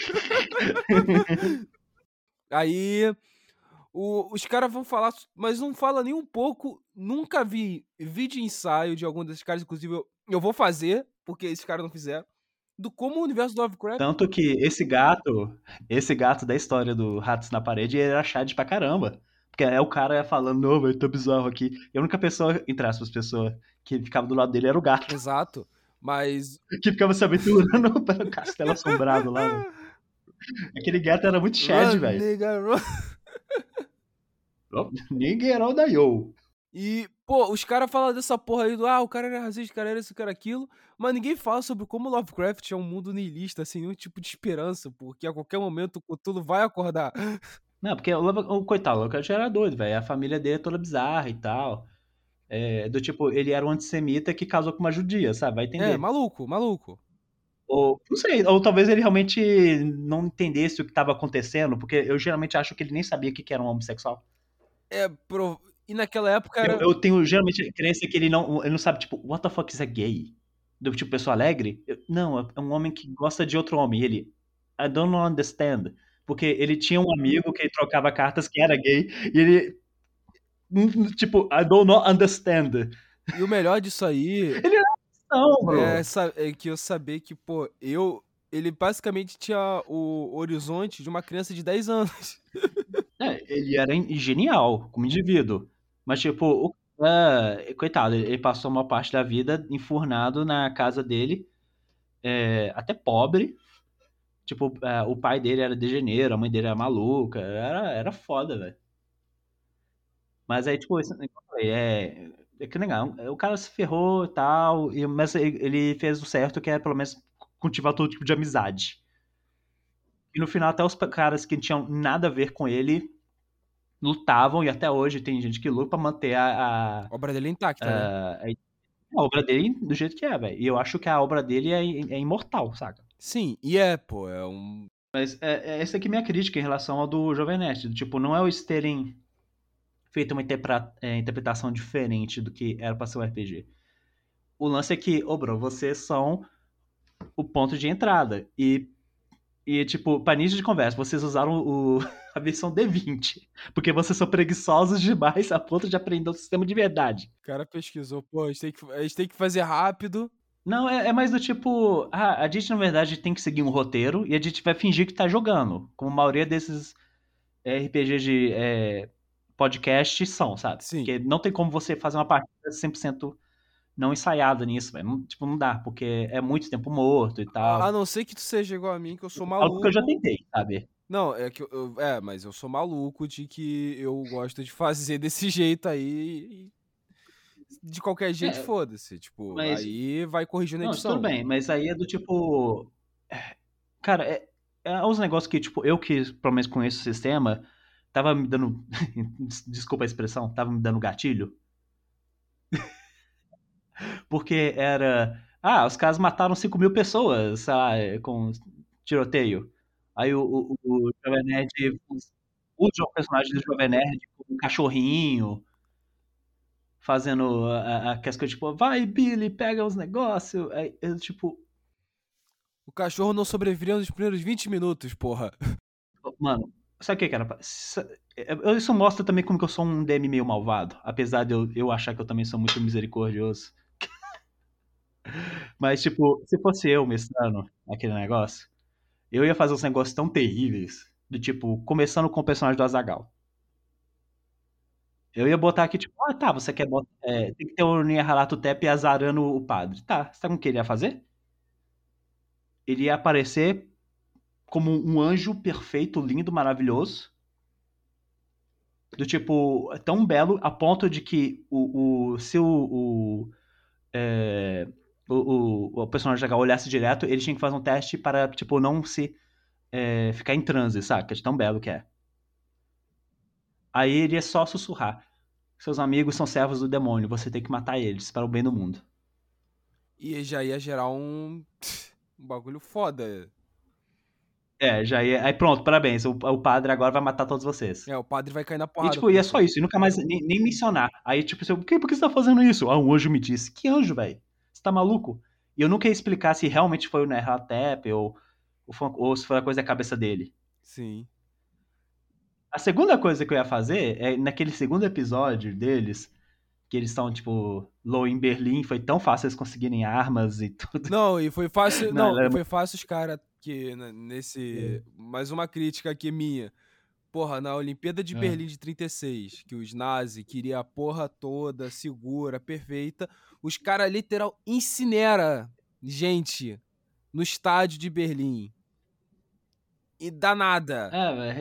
Speaker 2: Aí, os caras vão falar, mas não fala nem um pouco. Nunca vi vídeo ensaio de algum desses caras, inclusive eu vou fazer, porque esses caras não fizeram, do como o universo do Lovecraft.
Speaker 3: Tanto que esse gato da história do Ratos na Parede, ele era chade pra caramba. Porque é o cara falando, não, velho, tô bizarro aqui. E a única pessoa, entre aspas, pessoa que ficava do lado dele era o gato.
Speaker 2: Exato. Mas.
Speaker 3: Que ficava se aventurando pelo castelo assombrado lá, velho. Aquele gato era muito chad,
Speaker 2: Run,
Speaker 3: velho.
Speaker 2: nigga, run.
Speaker 3: Nigero da yo.
Speaker 2: E, pô, os caras falam dessa porra aí o cara era racista, o cara era isso, o cara era aquilo, mas ninguém fala sobre como Lovecraft é um mundo niilista, sem nenhum tipo de esperança, porque a qualquer momento o Cthulhu vai acordar.
Speaker 3: Não, porque o coitado, o Lovecraft era doido, velho. A família dele é toda bizarra e tal. Do tipo, ele era um antissemita que casou com uma judia, sabe? Vai entender.
Speaker 2: Maluco.
Speaker 3: Ou, não sei, ou talvez ele realmente não entendesse o que estava acontecendo, porque eu geralmente acho que ele nem sabia o que era um homossexual.
Speaker 2: E naquela época era.
Speaker 3: Eu tenho geralmente a crença que ele não sabe, tipo, what the fuck is a gay? Do tipo, pessoa alegre? Não, é um homem que gosta de outro homem. Ele, I don't understand. Porque ele tinha um amigo que ele trocava cartas que era gay, e ele, tipo, I do not understand.
Speaker 2: E o melhor disso aí
Speaker 3: Ele era cristão, bro.
Speaker 2: é que eu saber que, pô, ele basicamente tinha o horizonte de uma criança de 10 anos.
Speaker 3: Ele era genial como indivíduo. Mas, tipo, coitado, ele passou uma parte da vida enfurnado na casa dele, até pobre. Tipo, o pai dele era degeneiro, a mãe dele era maluca. Era foda, velho. Mas aí, tipo, é que legal. O cara se ferrou e tal, mas ele fez o certo, que é pelo menos cultivar todo tipo de amizade. E no final, até os caras que não tinham nada a ver com ele lutavam, e até hoje tem gente que luta pra manter
Speaker 2: A obra dele é intacta, né?
Speaker 3: a obra dele do jeito que é, velho. E eu acho que a obra dele é imortal, saca?
Speaker 2: Sim, pô, é um.
Speaker 3: Mas essa aqui é minha crítica em relação ao do Jovem Nerd. Tipo, não é eles terem feito uma interpretação diferente do que era pra ser um RPG. O lance é que, bro, vocês são o ponto de entrada. E tipo, para início de conversa, vocês usaram a versão D20. Porque vocês são preguiçosos demais a ponto de aprender o sistema de verdade.
Speaker 2: O cara pesquisou, pô, a gente tem que fazer rápido.
Speaker 3: Não, é mais do tipo, a gente na verdade tem que seguir um roteiro e a gente vai fingir que tá jogando. Como a maioria desses RPGs de podcast são, sabe?
Speaker 2: Sim.
Speaker 3: Porque não tem como você fazer uma partida 100% não ensaiada nisso, velho. Tipo, não dá, porque é muito tempo morto e tal.
Speaker 2: A não ser que tu seja igual a mim, que eu sou
Speaker 3: Algo
Speaker 2: maluco.
Speaker 3: que eu já tentei, sabe?
Speaker 2: Não, é que mas eu sou maluco de que eu gosto de fazer desse jeito aí. De qualquer jeito, foda-se. Tipo,
Speaker 3: mas-
Speaker 2: aí vai corrigindo a
Speaker 3: Não,
Speaker 2: edição.
Speaker 3: tudo bem, mas aí é do tipo. Cara, é uns negócios que, tipo, eu que pelo menos conheço o sistema, tava me dando. Desculpa a expressão, tava me dando gatilho. Porque era. Os caras mataram 5.000 pessoas, sei lá, com tiroteio. Aí o Jovem Nerd usa o personagem do Jovem Nerd como um cachorrinho, fazendo aquelas coisas tipo, vai, Billy, pega os negócios. Aí eu, tipo,
Speaker 2: O cachorro não sobreviveria nos primeiros 20 minutos, porra.
Speaker 3: mano, Sabe o que, cara? Isso mostra também como que eu sou um DM meio malvado. Apesar de eu achar que eu também sou muito misericordioso. Mas, tipo, se fosse eu mestrando aquele negócio, eu ia fazer uns negócios tão terríveis. Do tipo, começando com o personagem do Azaghal. Eu ia botar aqui, tipo, tá, você quer botar. Tem que ter o Nyarlathotep azarando o padre. Tá, sabe o que ele ia fazer? Ele ia aparecer como um anjo perfeito, lindo, maravilhoso. Do tipo, tão belo a ponto de que se é, o personagem H olhasse direto, ele tinha que fazer um teste para, tipo, não se ficar em transe, saca? De tão belo que é. Aí ele ia só sussurrar. Seus amigos são servos do demônio, você tem que matar eles para o bem do mundo.
Speaker 2: E já ia gerar um bagulho foda.
Speaker 3: Já ia. Aí pronto, parabéns. O padre agora vai matar todos vocês.
Speaker 2: O padre vai cair na
Speaker 3: E,
Speaker 2: porrada.
Speaker 3: tipo, e é só isso, e nunca mais nem mencionar. Aí, tipo, por que você tá fazendo isso? Ah, um anjo me disse. Que anjo, velho? Você tá maluco? E eu nunca ia explicar se realmente foi o Nyarlathotep ou se foi a coisa da cabeça dele.
Speaker 2: Sim.
Speaker 3: A segunda coisa que eu ia fazer é naquele segundo episódio deles, que eles estão, tipo, low em Berlim, foi tão fácil eles conseguirem armas e tudo.
Speaker 2: Não, e foi fácil.
Speaker 3: Não,
Speaker 2: Não, e foi fácil os caras que nesse. Mais uma crítica aqui minha. Porra, na Olimpíada de Berlim de 36, que os nazis queriam a porra toda, segura, perfeita, os caras literal incinera gente no estádio de Berlim. E dá nada.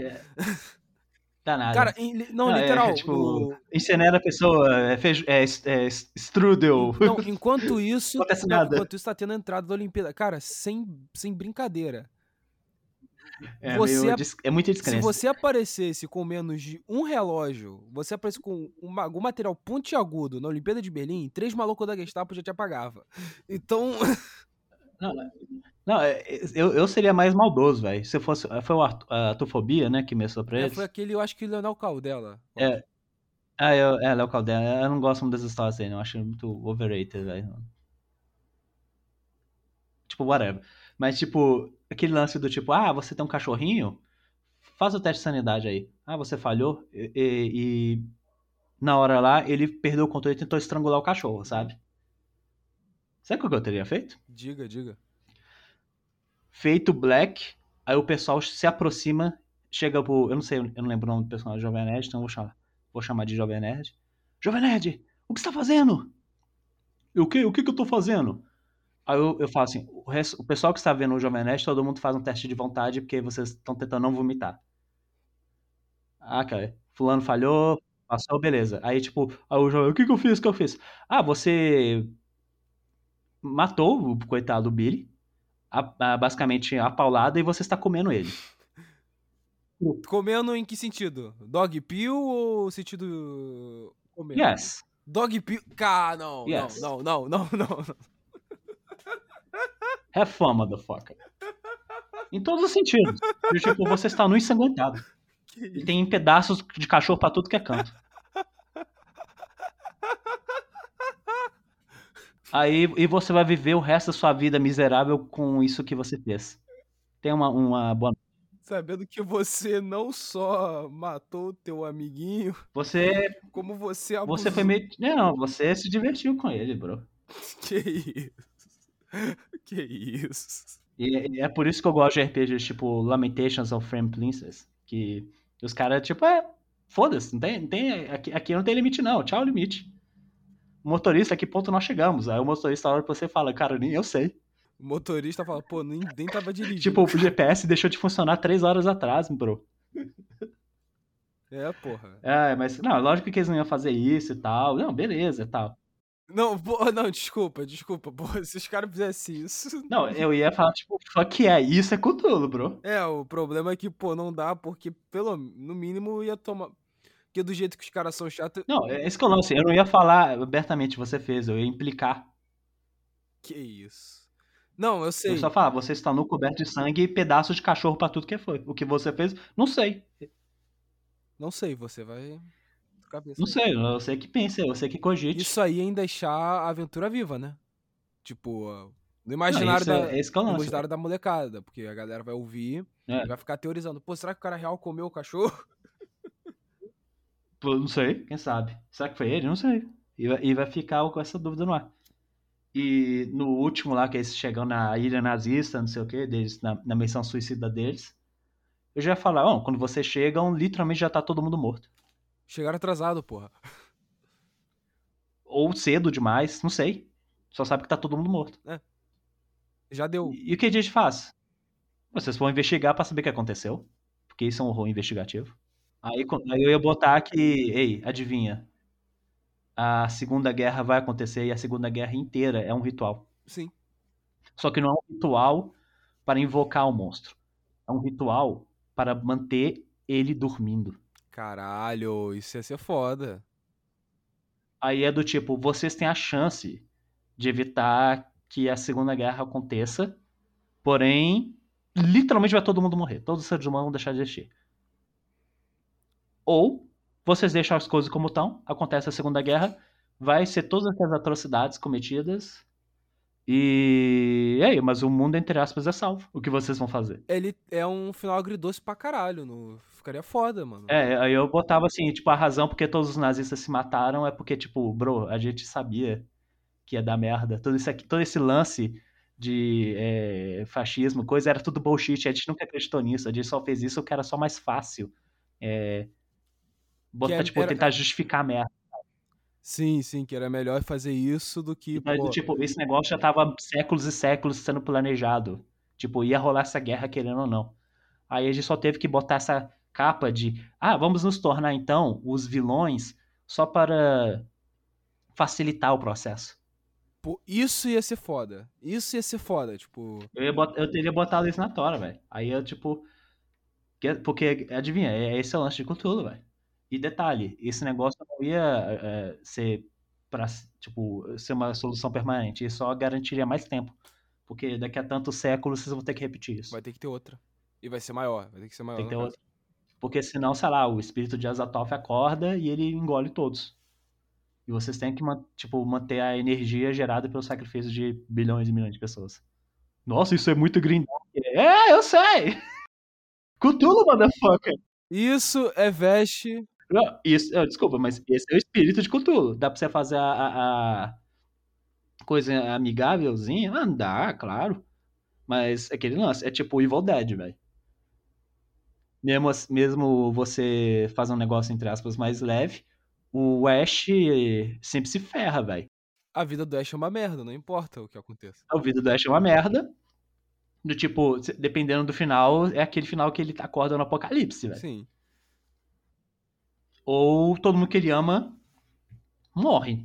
Speaker 3: Dá nada.
Speaker 2: Cara, não, literal.
Speaker 3: Tipo, incinera a pessoa, strudel.
Speaker 2: Não, enquanto isso.
Speaker 3: Acontece nada.
Speaker 2: Enquanto isso tá tendo a entrada da Olimpíada. Cara, sem brincadeira.
Speaker 3: É muita descrença.
Speaker 2: Se você aparecesse com menos de um relógio, você aparecesse com algum material pontiagudo na Olimpíada de Berlim, 3 malucos da Gestapo já te apagava. Então.
Speaker 3: Não, eu seria mais maldoso, velho. Se fosse. Foi a Atofobia, né, que começou pra eles.
Speaker 2: Foi aquele, eu acho que Leonel Caldela.
Speaker 3: Léo Caldela. Eu não gosto muito das histórias dele, não. Eu acho muito overrated, velho. Tipo, whatever. Mas, tipo, aquele lance do tipo, você tem um cachorrinho? Faz o teste de sanidade aí. Você falhou e na hora lá ele perdeu o controle e tentou estrangular o cachorro, sabe? Sabe o que eu teria feito?
Speaker 2: Diga.
Speaker 3: Feito Black, aí o pessoal se aproxima, chega pro. Eu não lembro o nome do personagem Jovem Nerd, então vou chamar de Jovem Nerd. Jovem Nerd, o que você tá fazendo? O que eu tô fazendo? Aí eu falo assim, o pessoal que está vendo o Jovem Nerd, todo mundo faz um teste de vontade porque vocês estão tentando não vomitar. Cara, fulano falhou, passou, beleza. Aí, tipo, o Jovem, o que eu fiz? Você matou o coitado do Billy, basicamente a paulada, e você está comendo ele.
Speaker 2: Comendo em que sentido? Dog pill ou sentido comendo?
Speaker 3: Yes.
Speaker 2: Dog pill. Não.
Speaker 3: Have fun, motherfucker. Em todos os sentidos. Tipo, você está nu ensanguentado. E tem pedaços de cachorro pra tudo que é canto. Aí e você vai viver o resto da sua vida miserável com isso que você fez. Tem uma boa.
Speaker 2: Sabendo que você não só matou o teu amiguinho, como você abusou.
Speaker 3: Você foi meio. Não, você se divertiu com ele, bro.
Speaker 2: Que isso.
Speaker 3: E é por isso que eu gosto de RPGs tipo Lamentations of Flame Princess. Que os caras, tipo, foda-se, não tem, aqui não tem limite, não. Tchau, limite. O motorista, a que ponto nós chegamos? Aí o motorista, a hora que você fala, cara, nem eu sei.
Speaker 2: O motorista fala, pô, nem tava dirigindo.
Speaker 3: Tipo, o GPS deixou de funcionar 3 horas atrás, bro.
Speaker 2: Porra.
Speaker 3: Mas, não, lógico que eles não iam fazer isso e tal. Não, beleza e tal.
Speaker 2: Não, desculpa. Porra, se os caras fizessem isso...
Speaker 3: Não, eu ia falar, tipo, fuck isso é Cthulhu, bro.
Speaker 2: O problema é que, pô, não dá, porque, no mínimo, ia tomar... Porque do jeito que os caras são chatos...
Speaker 3: Não, esse que eu lance, eu não ia falar abertamente você fez, eu ia implicar.
Speaker 2: Que isso. Não, eu sei.
Speaker 3: Eu só falar, você está nu coberto de sangue e pedaços de cachorro pra tudo que foi. O que você fez, não sei.
Speaker 2: Não sei, você vai...
Speaker 3: Não sei, eu sei que pense, eu sei que cogite.
Speaker 2: Isso aí é em deixar a aventura viva, né? Tipo, No imaginário,
Speaker 3: esse que é o
Speaker 2: no
Speaker 3: lance.
Speaker 2: imaginário da molecada, porque a galera vai ouvir
Speaker 3: É.
Speaker 2: e vai ficar teorizando. Pô, será que o cara real comeu o cachorro?
Speaker 3: Pô, não sei, quem sabe. Será que foi ele? Não sei. E vai ficar com essa dúvida no ar. E no último lá, que eles chegam na ilha nazista, não sei o que, deles, na missão suicida deles, eu já ia falar, ó, quando vocês chegam, literalmente já tá todo mundo morto.
Speaker 2: Chegaram atrasado, porra.
Speaker 3: Ou cedo demais, não sei. Só sabe que tá todo mundo morto.
Speaker 2: Já deu.
Speaker 3: E o que a gente faz? Vocês vão investigar pra saber o que aconteceu. Porque isso é um horror investigativo. Aí eu ia botar que, ei, adivinha? A Segunda Guerra vai acontecer e a Segunda Guerra inteira é um ritual.
Speaker 2: Sim.
Speaker 3: Só que não é um ritual para invocar o monstro. É um ritual para manter ele dormindo.
Speaker 2: Caralho, isso ia ser foda.
Speaker 3: Aí é do tipo, vocês têm a chance de evitar que a Segunda Guerra aconteça, porém, literalmente vai todo mundo morrer. Todos os seres humanos vão deixar de existir. Ou vocês deixam as coisas como estão, acontece a Segunda Guerra, vai ser todas as atrocidades cometidas e aí, mas o mundo, entre aspas, é salvo. O que vocês vão fazer?
Speaker 2: Ele é um final agridoce pra caralho. Ficaria foda, mano.
Speaker 3: Aí eu botava assim, tipo, a razão porque todos os nazistas se mataram é porque, tipo, bro, a gente sabia que ia dar merda. Todo isso aqui, todo esse lance de fascismo, coisa, era tudo bullshit. A gente nunca acreditou nisso. A gente só fez isso porque era só mais fácil. Tentar justificar a merda.
Speaker 2: Sim, que era melhor fazer isso do que,
Speaker 3: Então,
Speaker 2: pô...
Speaker 3: tipo, esse negócio já tava séculos e séculos sendo planejado. Tipo, ia rolar essa guerra querendo ou não. Aí a gente só teve que botar essa capa de, vamos nos tornar então os vilões só para facilitar o processo.
Speaker 2: Pô, isso ia ser foda. Isso ia ser foda, tipo...
Speaker 3: Eu teria botado isso na tora, velho. Aí eu, tipo... Porque, adivinha, esse é o lance de Cthulhu, velho. E detalhe, esse negócio não ia ser pra, tipo, ser uma solução permanente. Isso só garantiria mais tempo. Porque daqui a tantos séculos vocês vão ter que repetir isso.
Speaker 2: Vai ter que ter outra. E vai ser maior. Vai ter que ser maior.
Speaker 3: Tem que ter outra. Porque senão, sei lá, o espírito de Azathoth acorda e ele engole todos. E vocês têm que manter a energia gerada pelo sacrifício de bilhões e milhões de pessoas. Nossa, isso é muito Green Dark. Eu sei! Cthulhu, motherfucker!
Speaker 2: Isso é veste...
Speaker 3: Não, desculpa, mas esse é o espírito de Cthulhu. Dá pra você fazer a coisa amigávelzinha? Dá, claro. Mas aquele lance é tipo Evil Dead, velho. Mesmo você faz um negócio, entre aspas, mais leve, o Ash sempre se ferra, velho.
Speaker 2: A vida do Ash é uma merda, não importa o que aconteça.
Speaker 3: A vida do Ash é uma merda. Do tipo, dependendo do final, é aquele final que ele acorda no apocalipse, velho.
Speaker 2: Sim.
Speaker 3: Ou todo mundo que ele ama morre.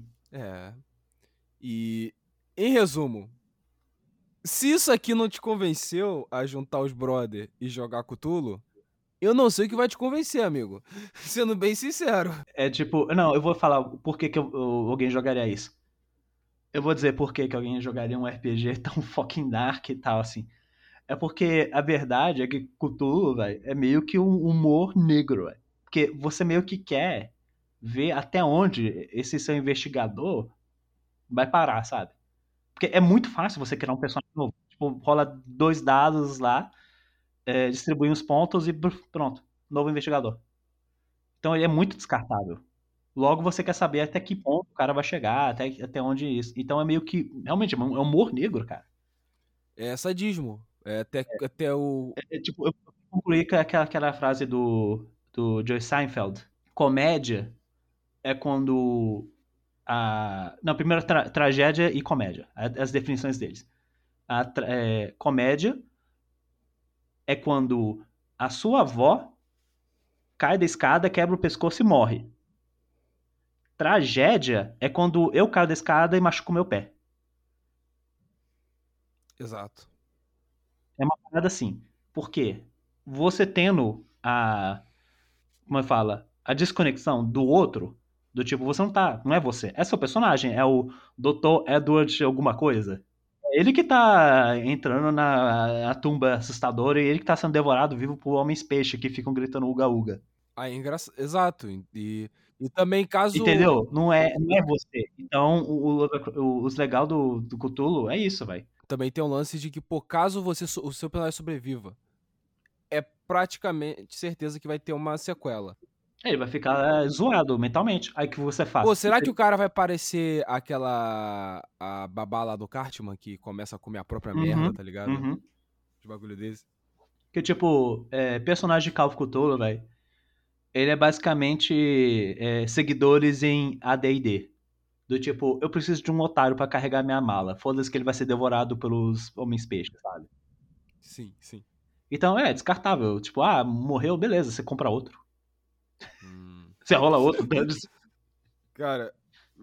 Speaker 2: E, em resumo, se isso aqui não te convenceu a juntar os brother e jogar Cthulhu, eu não sei o que vai te convencer, amigo. Sendo bem sincero.
Speaker 3: É tipo, não, eu vou falar por que alguém jogaria isso. Eu vou dizer por que alguém jogaria um RPG tão fucking dark e tal, assim. É porque a verdade é que Cthulhu, velho, é meio que um humor negro, velho. Porque você meio que quer ver até onde esse seu investigador vai parar, sabe? Porque é muito fácil você criar um personagem novo. Tipo, rola 2 dados lá, distribui uns pontos e pronto. Novo investigador. Então ele é muito descartável. Logo você quer saber até que ponto o cara vai chegar, até onde isso. Então é meio que. Realmente, é um humor negro, cara.
Speaker 2: É sadismo. Até o...
Speaker 3: Tipo, eu concluí com aquela frase do Joe Seinfeld. Comédia é quando. Não, primeiro tragédia e comédia. As definições deles. Comédia é quando a sua avó cai da escada, quebra o pescoço e morre. Tragédia é quando eu caio da escada e machuco meu pé.
Speaker 2: Exato.
Speaker 3: É uma parada assim. Por quê? Você tendo como eu falo, a desconexão do outro, do tipo, você não é você, é seu personagem, é o Dr. Edward alguma coisa. É ele que tá entrando na tumba assustadora e ele que tá sendo devorado vivo por homens peixe que ficam gritando uga uga.
Speaker 2: Aí é engraçado. Exato. E E também caso...
Speaker 3: Entendeu? Não é você. Então, os legal do Cthulhu é isso, velho.
Speaker 2: Também tem um lance de que, pô, caso o seu personagem sobreviva, é praticamente certeza que vai ter uma sequela.
Speaker 3: Ele vai ficar zoado mentalmente. Aí o que você faz?
Speaker 2: Pô, será que o cara vai parecer a babá lá do Cartman, que começa a comer a própria merda, tá ligado?
Speaker 3: Uhum.
Speaker 2: De bagulho desse.
Speaker 3: Que, tipo, personagem de Call of Cthulhu, velho, ele é basicamente seguidores em AD&D. Do tipo, eu preciso de um otário pra carregar minha mala. Foda-se que ele vai ser devorado pelos homens-peixes, sabe?
Speaker 2: Sim, sim.
Speaker 3: Então é descartável. Tipo, morreu, beleza, você compra outro.
Speaker 2: Hum.
Speaker 3: Você rola outro, dane-se.
Speaker 2: Cara,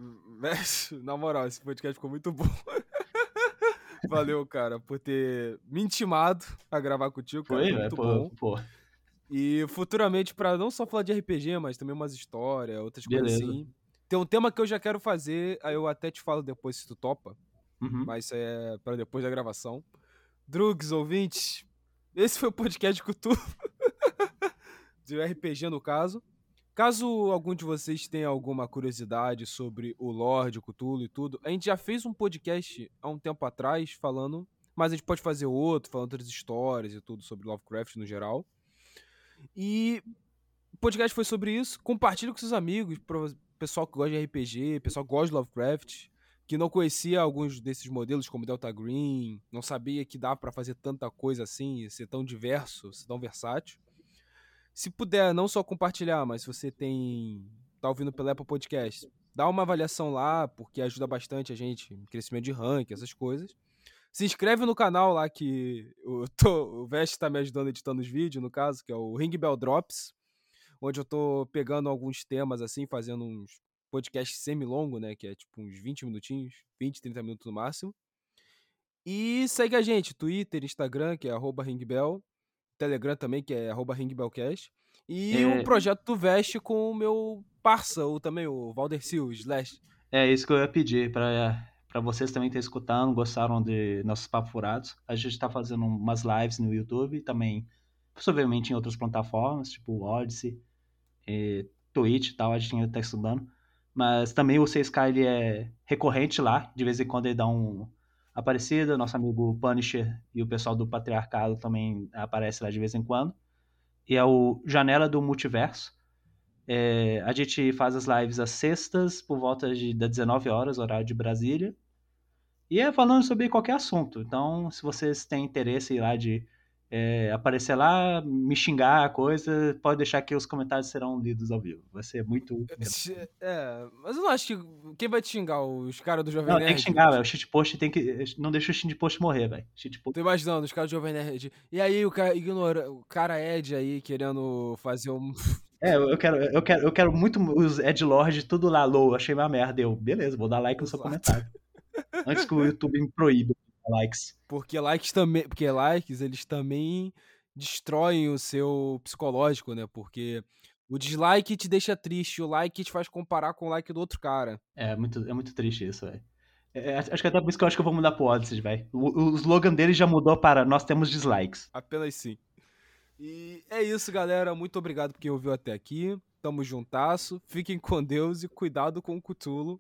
Speaker 2: na moral, esse podcast ficou muito bom. Valeu, cara, por ter me intimado a gravar contigo, cara.
Speaker 3: Foi,
Speaker 2: Foi
Speaker 3: velho,
Speaker 2: muito bom.
Speaker 3: pô.
Speaker 2: E futuramente, pra não só falar de RPG, mas também umas histórias, outras coisas
Speaker 3: Beleza.
Speaker 2: assim. Tem um tema que eu já quero fazer, aí eu até te falo depois se tu topa.
Speaker 3: Uhum.
Speaker 2: Mas isso é pra depois da gravação. Drugs, ouvintes, esse foi o podcast com tu. De RPG, no caso. Caso algum de vocês tenha alguma curiosidade sobre o lore de Cthulhu e tudo, a gente já fez um podcast há um tempo atrás falando, mas a gente pode fazer outro, falando outras histórias e tudo sobre Lovecraft no geral. E o podcast foi sobre isso. Compartilhe com seus amigos, pro pessoal que gosta de RPG, pessoal que gosta de Lovecraft, que não conhecia alguns desses modelos, como Delta Green, não sabia que dá pra fazer tanta coisa assim, ser tão diverso, ser tão versátil. Se puder, não só compartilhar, mas se você tá ouvindo pela Apple Podcast, dá uma avaliação lá, porque ajuda bastante a gente em crescimento de ranking, essas coisas. Se inscreve no canal lá que o Vest tá me ajudando editando os vídeos, no caso, que é o Ring Bell Drops, onde eu tô pegando alguns temas assim, fazendo uns podcasts semi-longo, né, que é tipo uns 20 minutinhos, 20, 30 minutos no máximo. E segue a gente, Twitter, Instagram, que é @ringbell, Telegram também, que é @ringbellcast. E o projeto do Vest com o meu parça, ou também o Valdercio, o Slash.
Speaker 3: É isso que eu ia pedir pra vocês também estarem escutando, gostaram de nossos papos furados. A gente tá fazendo umas lives no YouTube, também, possivelmente em outras plataformas, tipo Odyssey, Twitch e tal, a gente ainda tá estudando. Mas também o 6K, ele é recorrente lá, de vez em quando ele dá um aparecida, nosso amigo Punisher e o pessoal do Patriarcado também aparece lá de vez em quando. E é o Janela do Multiverso. A gente faz as lives às sextas, por volta das 19 horas, horário de Brasília. E é falando sobre qualquer assunto. Então, se vocês têm interesse lá de aparecer lá, me xingar, coisa, pode deixar que os comentários serão lidos ao vivo. Vai ser muito...
Speaker 2: Mas eu não acho que... Quem vai te xingar? Os caras do Jovem
Speaker 3: Não,
Speaker 2: Nerd?
Speaker 3: tem que xingar, velho. O shitpost tem que... Não deixa o shitpost morrer, velho.
Speaker 2: Tô imaginando, os caras do Jovem Nerd. E aí, o cara Ed aí, querendo fazer um...
Speaker 3: Eu quero muito os edgelord tudo lá low. Achei uma merda. Beleza, vou dar like no seu
Speaker 2: Exato.
Speaker 3: comentário. Antes que o YouTube me proíba likes.
Speaker 2: Porque likes, eles também destroem o seu psicológico, né? Porque o dislike te deixa triste, o like te faz comparar com o like do outro cara.
Speaker 3: É muito triste isso, velho. Acho que até por isso que eu acho que eu vou mudar pro Odyssey, velho. O slogan dele já mudou para nós temos dislikes.
Speaker 2: Apenas sim. E é isso, galera. Muito obrigado por quem ouviu até aqui. Tamo juntasso. Fiquem com Deus e cuidado com o Cthulhu.